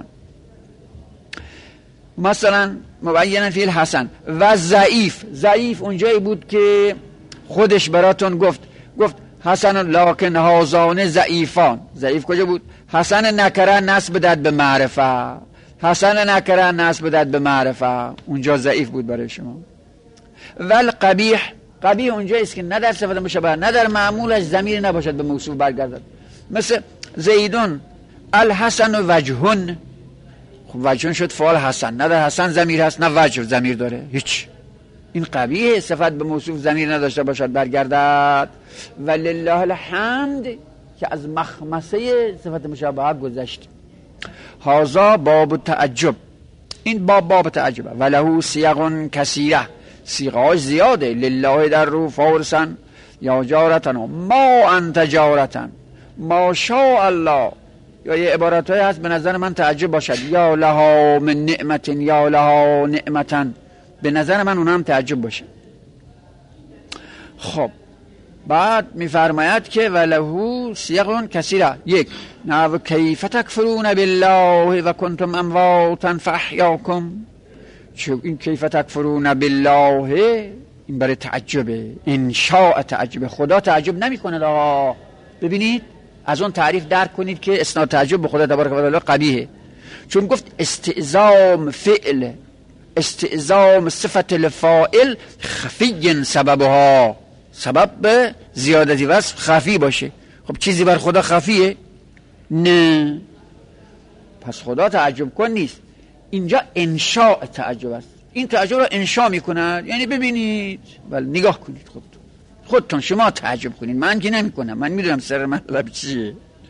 مثلا مبینا فی الحسن. و ضعیف، ضعیف اونجایی بود که خودش براتون گفت گفت حسن لکن هازان ضعیفان. ضعیف کجا بود؟ حسن نکره نسب داد به معرفه، حسن نکره نسب داد به معرفه، اونجا ضعیف بود برای شما. ول قبیح، قبیح اونجا است که نه در صفت مشابه نه در معمولش ضمیر نباشد به موصوف برگردد، مثل زیدون الحسن وجهن، خب وجهن شد فعل حسن، نه در حسن ضمیر هست نه وجه ضمیر داره، هیچ. این قبیح صفت به موصوف ضمیر نداشته باشد برگردد. ولله الحمد که از مخمسه صفت مشابهه گذشت. هازا باب تعجب، این باب باب تعجبه. ولهو سیغ کثیره، سیغاش زیاده. لله در رو فورسن یا جارتن ما انت جارتن ما شاء الله، یا یه عبارت های هست به نظر من تعجب باشد، یا لها من نعمت یا لها نعمتن، به نظر من اونها هم تعجب باشه. خب بعد میفرماید که ولهو سیغ کثیره. یک، نو کیف تکفرون بالله و کنتم امواتا فاحیاکم. چون این کیف تکفرون بالله این برای تعجبه، انشاء تعجبه. خدا تعجب نمی کنه. آقا ببینید از اون تعریف درک کنید که اسناد تعجب به خدا تبارک و تعالی قبیحه. چون گفت استعظام فعل، استعظام صفت الفاعل خفی سببها، سبب به زیادتی وصف خفی باشه. خب چیزی بر خدا خفیه؟ نه. پس خدا تعجب کن نیست. اینجا انشاء تعجب است. این تعجب را انشاء میکنند، یعنی ببینید ولی نگاه کنید خودتون، خودتون شما تعجب کنید، من که نمی کنم، من میدونم سر مطلب چیه.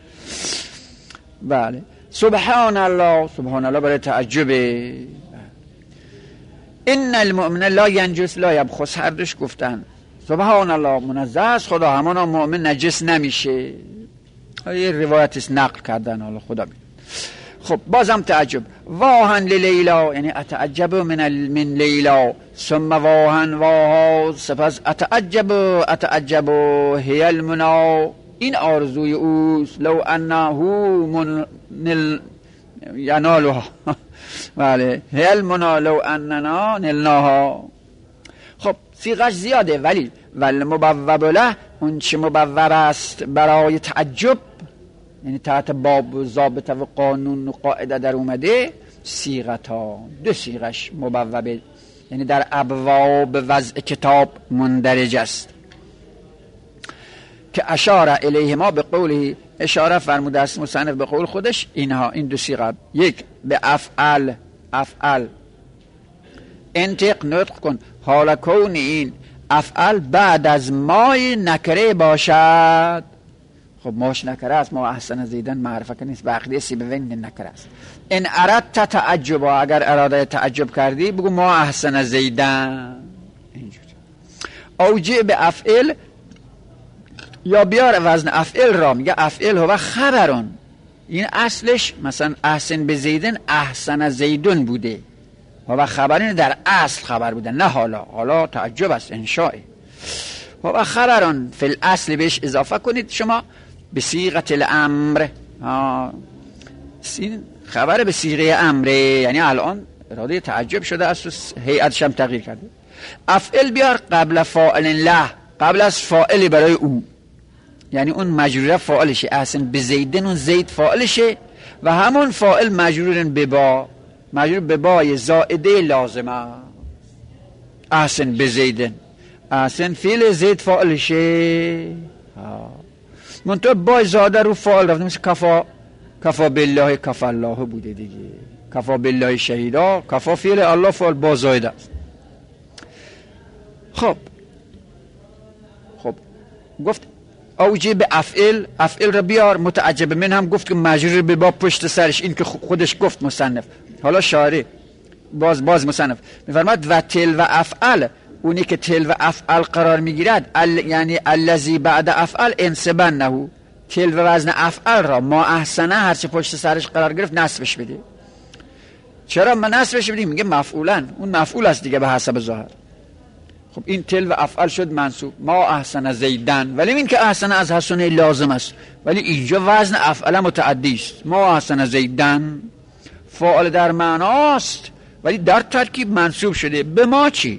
بله سبحان الله، سبحان الله برای تعجبه. ان المؤمن لا ینجس لا یبخس، هر دوش گفتن سبحان الله منزه است خدا، همانا مؤمن نجس نمیشه. یه روایت است نقل کردن، حالا خدا بید. خب بازم تعجب. واهن للیلا، یعنی اتعجب من من لیلا، ثم واهن واها، سپس اتعجب اتعجب هی المنا، این آرزوی اوست. لو انه من نل ینالها بله هی المنا لو اننا نلناها. خب سیغش زیاده، ولی ول مبوب له، اون چه مبوب است برای تعجب، یعنی تحت باب ضابطه و قانون و قاعده در اومده، صیغتا، دو صیغش مبوبه، یعنی در ابواب وضع کتاب مندرج است. که اشاره الیه ما به قوله، اشاره فرموده است مصنف به قول خودش اینها، این دو صیغه. یک به افعل، افعل انطق نطق کن، حال کون این افعل بعد از مای نکره باشد. خب ماش نکره است، ما احسن زیدن معرفه که نیست، بقیه سی بوین نکره است. ان اردت تعجب، اگر اراده تعجب کردی بگو ما احسن زیدن. اینجوری. اوجه به افعل، یا بیار وزن افعل را، میگه افعل هو خبرون، این اصلش مثلا احسن به زیدن احسن زیدون بوده، هو خبرین در اصل خبر بوده، نه حالا، حالا تعجب است انشاء. هو خبرون فی الاصل بهش اضافه کنید شما به صیغه الامر، خبر به صیغه امره، یعنی الان اراده تعجب شده است، هیئتش هم تغییر کرده. افعل بیار قبل فاعل له، قبل از فاعل برای او، یعنی اون مجروره فاعلشه، احسن به زیدن اون زید فاعلشه و همون فاعل مجرورن به با، مجرور به بای زائده لازمه، احسن به زیدن، احسن فعل زید فاعلشه، منطقه بای زاده رو فاعل رفته، مثل کفا، کفا بالله کفا الله بوده دیگه، کفا بالله شهیدا، کفا فعل الله فاعل با زایده است. خب خب گفت اوجه به افعل، افعل را بیار، متعجب من هم گفت که مجرور به باب پشت سرش، این که خودش گفت مصنف. حالا شارع باز باز مصنف میفرماد و تل و افعل، اونی که تل و افعل قرار میگیرد ال... یعنی الذی بعد افعل انسبنه، تل و وزن افعل را ما احسنه هرچه پشت سرش قرار گرفت نصبش بده. چرا ما نصبش بدیم؟ میگه مفعولن، اون مفعول است دیگه به حسب ظاهر. خب این تل و افعل شد منصوب، ما احسن زیدن، ولی این که احسن از حسنه لازم است، ولی اینجا وزن افعل متعدی است، ما احسن زیدن فاعل در معناست ولی در ترکیب منصوب شده. به ما چی؟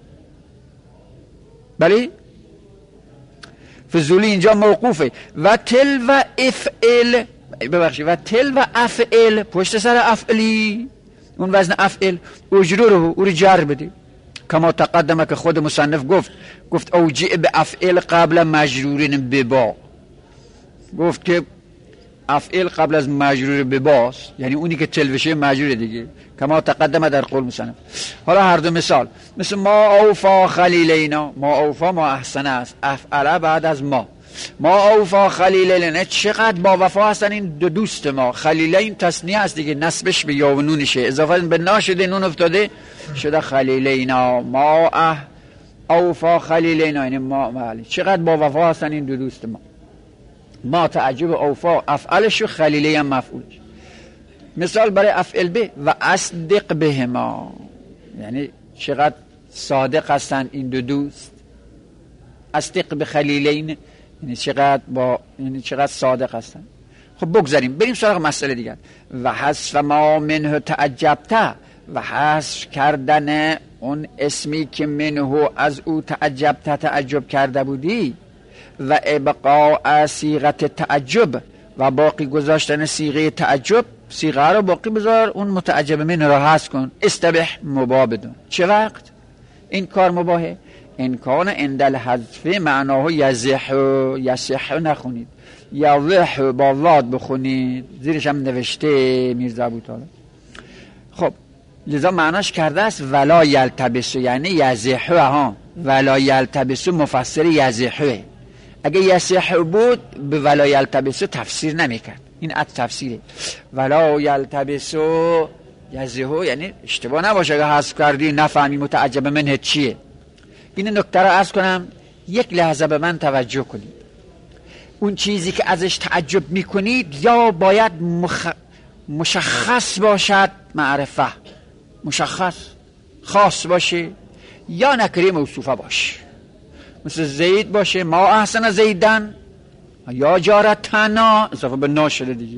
بله فضولی اینجا موقوفه. و تل و افعل، ببخشید و تل و افعل پشت سر افعلی، اون وزن افعل اجرو رو او رو جر بده، کما تقدمه که خود مصنف گفت، گفت اوجه به افعل قبل مجرورین به با، گفت که افعل قبل از مجرور به باست، یعنی اونی که تلوشه مجروره دیگه، کما تقدمه در قول مصنف. حالا هر دو مثال، مثل ما اوفا خلیلینا، ما اوفا ما احسن است، افعل بعد از ما، ما اوفا خلیلینا، چقدر با وفا هستن این دو دوست ما. خلیلین تثنیه است دیگه، نسبش به یا و نونشه، اضافه به نا شده، نون افتاده شده خلیلینا، ما اه اوفا خلیلینا، یعنی ما مالی، چقدر با وفا هستن این دو دوست ما. ما تعجب اوفا افعلش و خلیلی هم مفعولش. مثال برای افعل به و اصدق به ما، یعنی چقدر صادق هستن این دو دوست. اصدق بخلیلین، یعنی چقدر با یعنی چقدر صادق هستن. خب بگذاریم بریم سراغ مسئله دیگر. و حذف ما منه تعجبته، و حذف کردن اون اسمی که منه از او تعجبته تعجب کرده بودی، و ابقاء صیغه تعجب، و باقی گذاشتن صیغه تعجب، صیغه رو باقی بذار، اون متعجب من رو حذف کن. استبح مباح بدون. چه وقت این کار مباهه؟ این کان عند الحذف معناه یزح یصح نخونید، یضح با واد بخونید، زیرش هم نوشته میرزا ابوطالب. خب لذا معناش کرده است ولا یلتبس، یعنی یزح ها، ولا یلتبس مفسر یزح. اگه یصح بود به ولا یلتبس تفسیر نمیکرد، این ات تفسیره. ولا یلتبس یزح یعنی اشتباه نباشه اگه حذف کردی نفهمی متعجب منه چیه. این نکته رو عرض کنم، یک لحظه به من توجه کنید. اون چیزی که ازش تعجب میکنید یا باید مخ... مشخص باشد، معرفه مشخص خاص باشه، یا نکره موصوفه باشه، مثل زید باشه ما احسن زیدن، یا جارتنا اضافه به نا شده دیگه.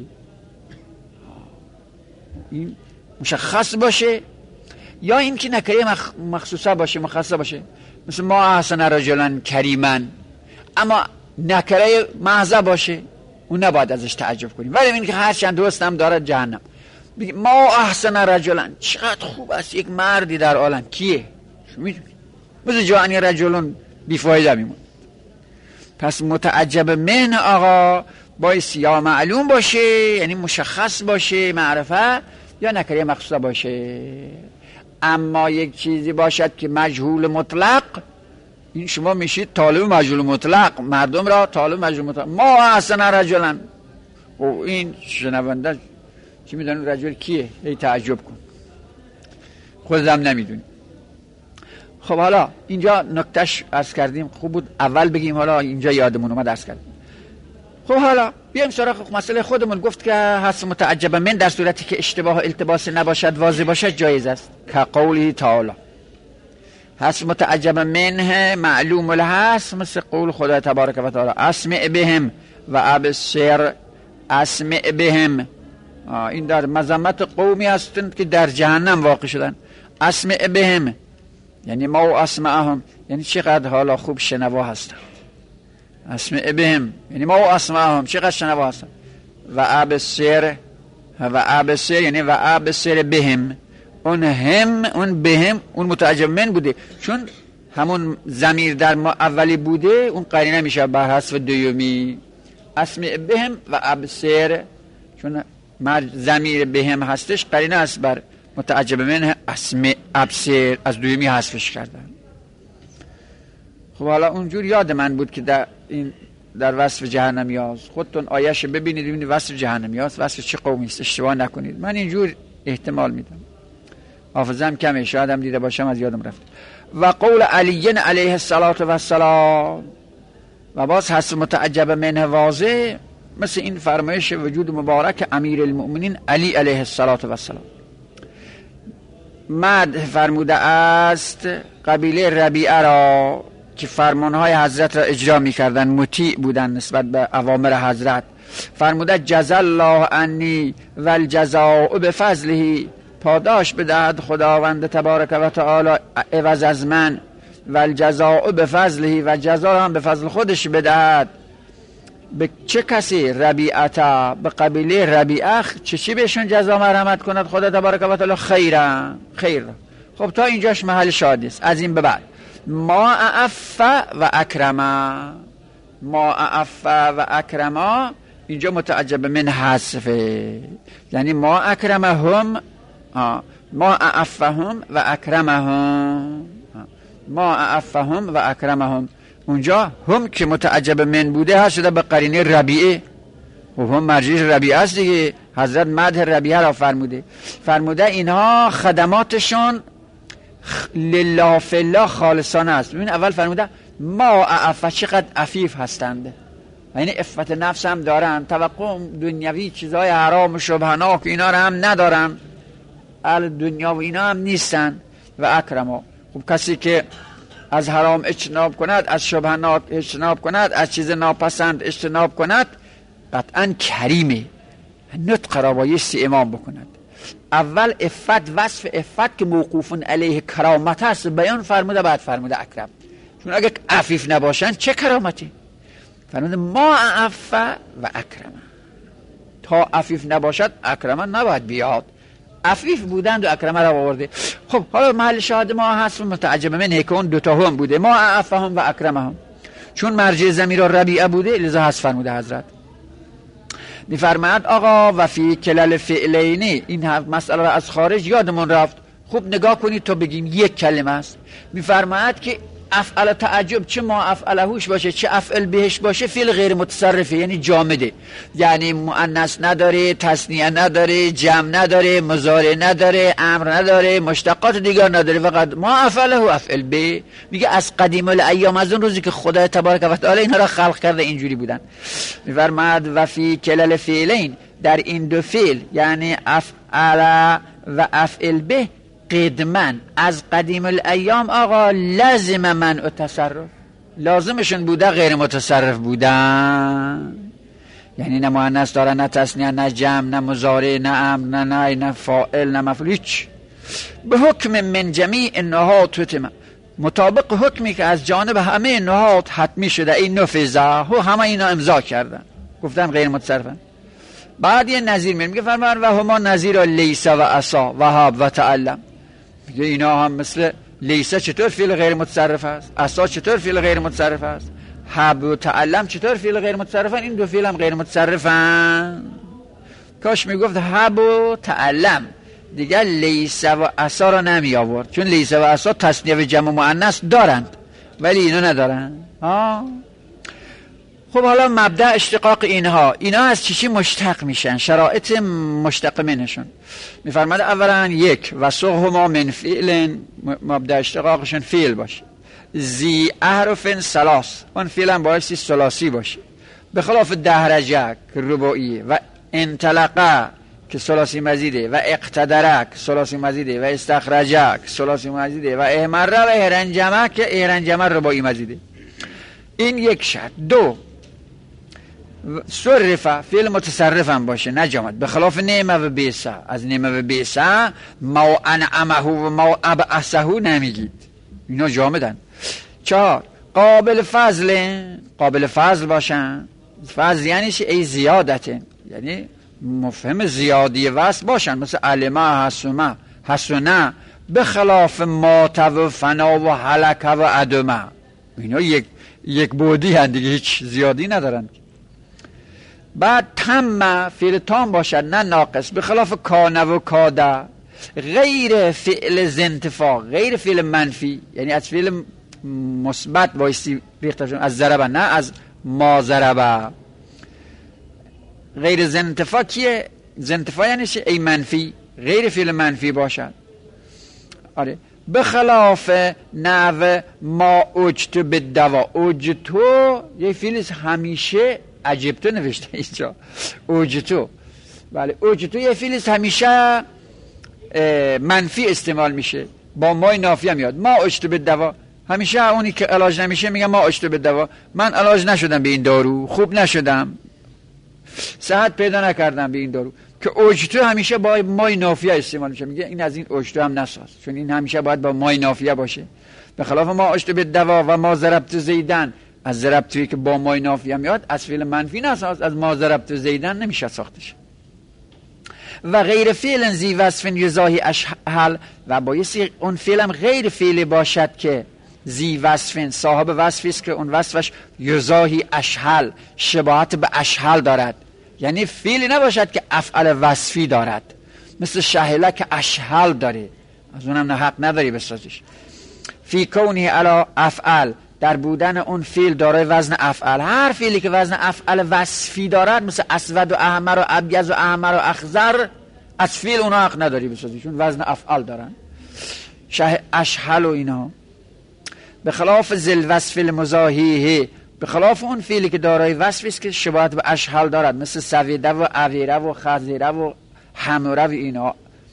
این مشخص باشه، یا این که نکره مخ... مخصوصه باشه، مخصصه باشه، مثل ما احسن رجلن کریمن، اما نکره محضه باشه، اون نباید ازش تعجب کنیم. ولی این که هر چند دوستم داره جهنم، بگی ما احسن رجلن، چقدر خوب است یک مردی در عالم، کیه؟ شو میدونی؟ مثل جوانی رجلن بیفایده میمون. پس متعجب من آقا باید یا معلوم باشه، یعنی مشخص باشه معرفه، یا نکره مخصوصه باشه. اما یک چیزی باشد که مجهول مطلق، این شما میشید طالب مجهول مطلق، مردم را طالب مجهول مطلق. ما احسن رجلن، او این شنونده چی میدونه رجل کیه؟ ای تعجب کن، خودم نمیدونی. خب حالا اینجا نکتهش عرض کردیم، خوب بود اول بگیم، حالا اینجا یادمون اومد عرض کردیم. خب حالا بیایم سراغ مسئله خودمون. گفت که حذف متعجب من در صورتی که اشتباه و التباس نباشد، واضح باشد، جایز است. که قوله تعالی حذف متعجب منه معلوم الحذف، مثل قول خدا تبارک و تعالی اسمع بهم و ابصر. اسمع بهم این در مذمت قومی هستند که در جهنم واقع شدن. اسمع بهم یعنی ما اسمعهم، یعنی چقدر حالا خوب شنوا هستند. اسمع بهم یعنی ما اسمعهم، چقدر شنوا هستند. و ابصر و ابصر یعنی و ابصر بهم، اون هم اون بهم اون متعجب من بوده، چون همون ضمیر در ما اولی بوده، اون قرینه میشه بر حذف دومی. اسمع بهم و ابصر، چون ضمیر بهم هستش، قرینه است بر متعجب من اسمع ابصر، از دومی حذفش کردن. خب حالا اونجور یاد من بود که در این در وصف جهنمیاست، خودتون آیش ببینید ببینید وصف جهنمیاست وصف چه قومی است، اشتباه نکنید. من اینجور احتمال میدم، حافظم کمه، شاید هم دیده باشم از یادم رفت. و قول علی علیه الصلاة و السلام، و باز حذف متعجب منه واضح، مثل این فرمایش وجود مبارک امیر المؤمنین علی علیه الصلاة و السلام. مدح فرموده است قبیله ربیعه را که فرمانهای حضرت را اجرا می‌کردند، مطیع بودند نسبت به اوامر حضرت. فرموده جزا الله عنی و الجزاء بفضله، پاداش بدهد خداوند تبارک و تعالی عوض از من، و الجزاء بفضله و جزا هم به فضل خودش بدهد. به چه کسی؟ ربیعتا، به قبیله ربیعه. چه چی بهشون جزا مرحمت کند خدا تبارک و تعالی؟ خیرا خیر. خب تا اینجاش محل شادی است. از این به بعد ما اعف و اکرما، ما اعف و اکرما اینجا متعجب من حذفه، یعنی ما اکرمهم، ما اعفهم و اکرمهم، ما اعفهم و اکرمهم. اونجا هم که متعجب من بوده هست شده به قرینه ربیعه، و هم مرجع ربیعه است دیگه. حضرت مدح ربیعه را فرموده، فرموده اینها خدماتشون لله فی الله خالصانه است. ببین اول فرموده ما اعف، چقدر عفیف هستند، یعنی عفت نفس هم دارن، توقع دنیوی چیزهای حرام و شبهناک اینا را هم ندارن، اهل دنیا و اینا هم نیستن. و اکرما، خب کسی که از حرام اجتناب کند، از شبهات اجتناب کند، از چیز ناپسند اجتناب کند، قطعا کریمه. نطق را بایستی امام بکند. اول عفت، وصف عفت که موقوفون علیه کرامت هست بیان فرموده، بعد فرموده اکرم. چون اگه عفیف نباشن چه کرامتی؟ فرموده ما عف و اکرم. تا عفیف نباشد اکرم نباید بیاد. عفیف بودند و اکرمه را آورده. خب حالا محل شاهد ما هست و متعجب منه که اون دوتا هم بوده، ما عفهم و اکرمهم. چون مرجع ضمیر ربیعه بوده لذا هست فرموده حضرت. میفرماید آقا و فی کلل فعلینی، این مسئله را از خارج یادمون رفت، خوب نگاه کنید تا بگیم یک کلمه است. میفرماید که افعل تعجب چه ما افعلهوش باشه چه افعل بهش باشه فعل غیر متصرفه، یعنی جامده، یعنی مؤنث نداره، تثنیه نداره، جمع نداره، مضارع نداره، امر نداره، مشتقات دیگر نداره، فقط ما افعله افعل به. میگه از قدیم الایام، از اون روزی که خدا تبارک و تعالی اینا را خلق کرده اینجوری بودن. میفرماید و فی کلل فعلین، در این دو فعل یعنی افعل و افعل به، قدمن از قدیم الایام آقا لازم من و تصرف، لازمشون بوده غیر متصرف بودن، یعنی نه مؤنث داره، نه تثنیه، نه جمع، نه مضارع، نه امر، نه نهی، نه فاعل، نه مفعول، هیچ. به حکم من جمیع نهات حتم، مطابق حکمی که از جانب همه نهات حتمی شده، این نفذه و همه اینا امضا کردن گفتن غیر متصرفن. بعد یه نظیر میگه فرمان و هما نظیر لیس و عصا و هب و تعلم، میگه اینا هم مثل لیسه چطور فعل غیر متصرف است، عصا چطور فعل غیر متصرف است، هب و تعلم چطور فعل غیر متصرفن، این دو فعل هم غیر متصرفن. کاش میگفت هب و تعلم، دیگه لیسه و عصا را نمی آورد، چون لیسه و عصا تثنیه و جمع مؤنث دارند ولی اینو ندارن. ها خب حالا مبدأ اشتقاق اینها، اینا از چی چی مشتق میشن، شرایط مشتق منشون. میفرماد اولا یک و سوهما من فعل، مبدأ اشتقاقشون فعل باشه، زی احرف سلاس، اون فعل هم بایستی ثلاثی باشه، به خلاف دهرجه که رباعیه، و انطلقه که ثلاثی مزیده، و اقتدره که ثلاثی مزیده، و استخرجه که ثلاثی مزیده، و احمره و اهرنجمه که اهرنجمه رباعی مزیده. این یک شرط. دو صرفه، فعل متصرف هم باشه نه جامد، به خلاف نعمه و بیسه، از نعمه و بیسه ما انعمه و ما ابعثه نمیگید، اینا جامدن. چهار قابل فضل، قابل فضل باشن، فضل یعنی چی؟ ای زیادته، یعنی مفهم زیادی وصل باشن، مثل علمه، حسمه، حسنه، به خلاف مات و فنا و حلک و عدمه، اینا یک یک بودی هن دیگه، هیچ زیادی ندارن. بعد تم، فعل تام باشد نه ناقص، به خلاف کانه و کاده، غیر فعل زنتفا، غیر فعل منفی، یعنی از فعل مثبت بایستی ریخته، از ضربه نه از ما ضربه. غیر زنتفا کیه؟ زنتفا یعنی چه؟ ای منفی، غیر فعل منفی باشد. آره به خلاف نحو ما اوجتو به دوا، اوجتو یه فعل همیشه عجبتو نوشته اینجا، اوجتو، بله اوجتو یه فعل همیشه منفی استعمال میشه، با مای نافیه میاد، ما اوجتو به دوا، همیشه اونی که علاج نمیشه میگه ما اوجتو به دوا، من علاج نشدم به این دارو، خوب نشدم، صحت پیدا نکردم به این دارو، که اوجتو همیشه با مای نافیه استعمال میشه، میگه این از این اوجتو هم نساز، چون این همیشه باید با مای نافیه باشه. به خلاف ما اوجتو به دوا و ما ضربت زیدن، از ضربتویی که با مای نافیه میاد از فعل منفی نساز، از ما ضربت زیدن نمیشه ساختش. و غیر فعل زی وصف یزاهی اشحل، و بایستی اون فعلم غیر فعل باشد که زی وصف، صاحب وصفی است که اون وصفش یزاهی اشحل، شباهت به اشحل دارد، یعنی فعلی نباشد که افعال وصفی دارد، مثل شهله که اشحل داره، از اونم نه حق نداری بسازیش. فی کونه علا افعال، در بودن اون فعل دارای وزن افعال، هر فعلی که وزن افعال وصفی دارد، مثل اسود و احمر و ابیض و احمر و اخضر، از فعل اونا حق نداری بسازیشون، وزن افعال دارن، شه اشحل و اینا. به خلاف ذل وصف المزاحیه، به خلاف اون فعلی که دارای وصفی است که شباهت به اشحل دارد، مثل سویده و اویره و خزیره و حموره و اینا،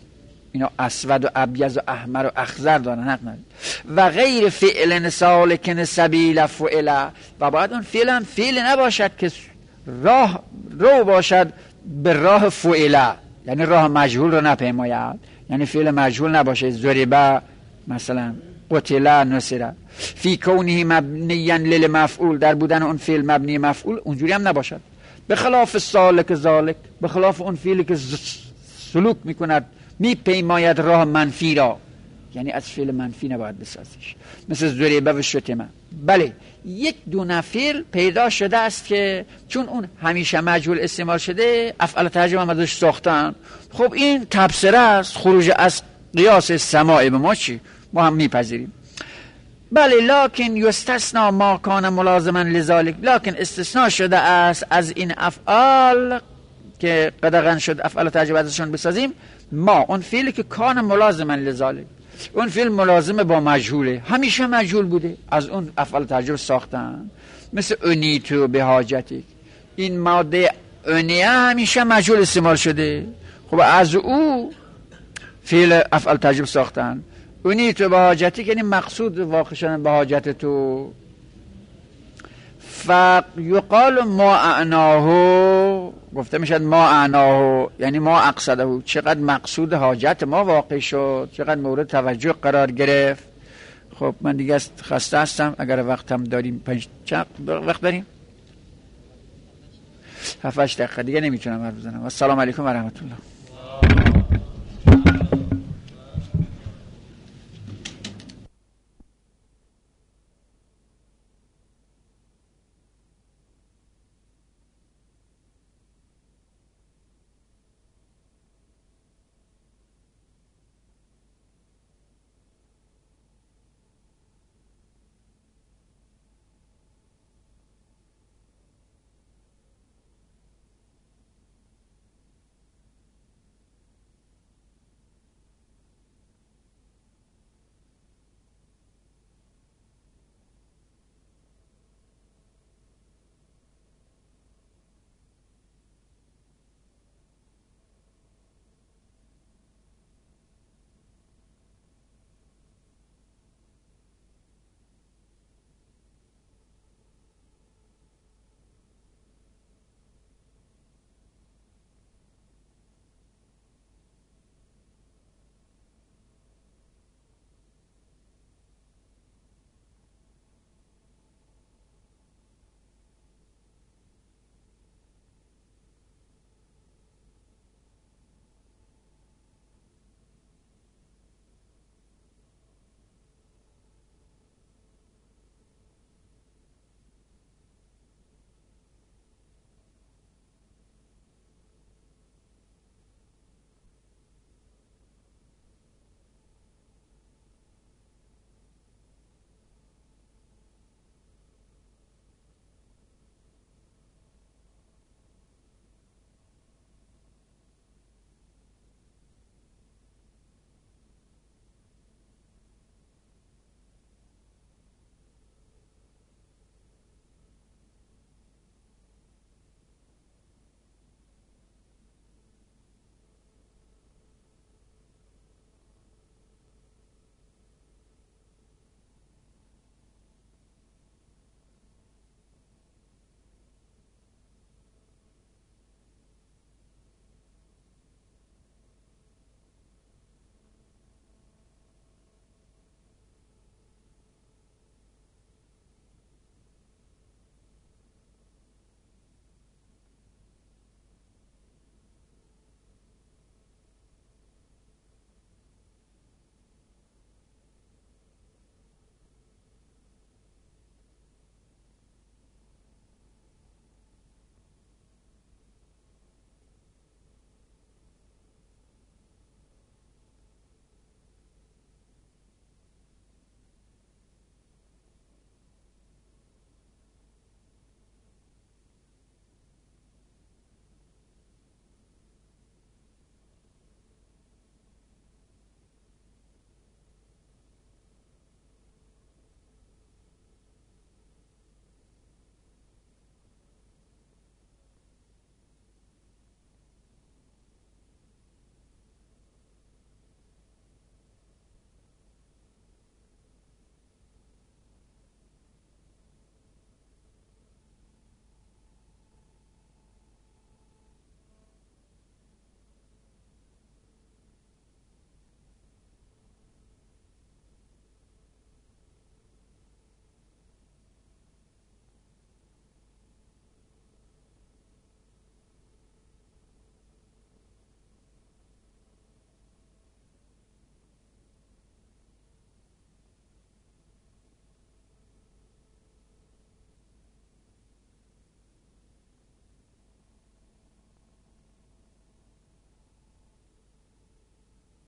اینا اسود و ابیض و احمر و اخضر دارن، حق نداره. و غیر فعل سالکن سبیل فعل، و باید اون فعل هم فعل نباشد که راه رو باشد به راه فعل، یعنی راه مجهول رو نپیماید، یعنی فعل مجهول نباشه. ضربه مثلا، قتل، نصره، فی کونه مبنیا للمفعول، در بودن اون فعل مبنی مفعول اونجوری هم نباشد. به خلاف سالک ذالک، به خلاف اون فعلی که سلوک میکند میپیماید راه منفی را، یعنی از فعل منفی نباید بسازیش، مثل ضربه و شتمه. بله یک دونه فعل پیدا شده است که چون اون همیشه مجهول استعمال شده افعال ترجمه آمدش ساختن، خب این تبصره است، خروج از قیاس سماع به ما چی؟ ما هم میپذیریم. بله لکن یستثنا ما کان ملازما لذالک، لکن استثناء شده است از این افعال که قدغن شد افعال ترجمه ازشون بسازیم، ما اون فعلی که کان ملازما لذالک، اون فعل ملازم با مجهوله، همیشه مجهول بوده، از اون افعال ترجمه ساختن. مثل انیتو به حاجتی، این ماده انیه همیشه مجهول استعمال شده، خب از او فعل افعال ترجمه ساختن. انیتو به حاجتی یعنی مقصود واقع شدن به حاجت تو. فیقال ما اعناه، گفته میشد ما اعناه یعنی ما اقصده، چقدر مقصود حاجت ما واقع شد، چقدر مورد توجه قرار گرفت. خب من دیگه خسته هستم، اگر وقت هم داریم پنج چند وقت داریم هفت هشت دقیقه دیگه نمیتونم حرف بزنم. السلام علیکم و رحمت الله.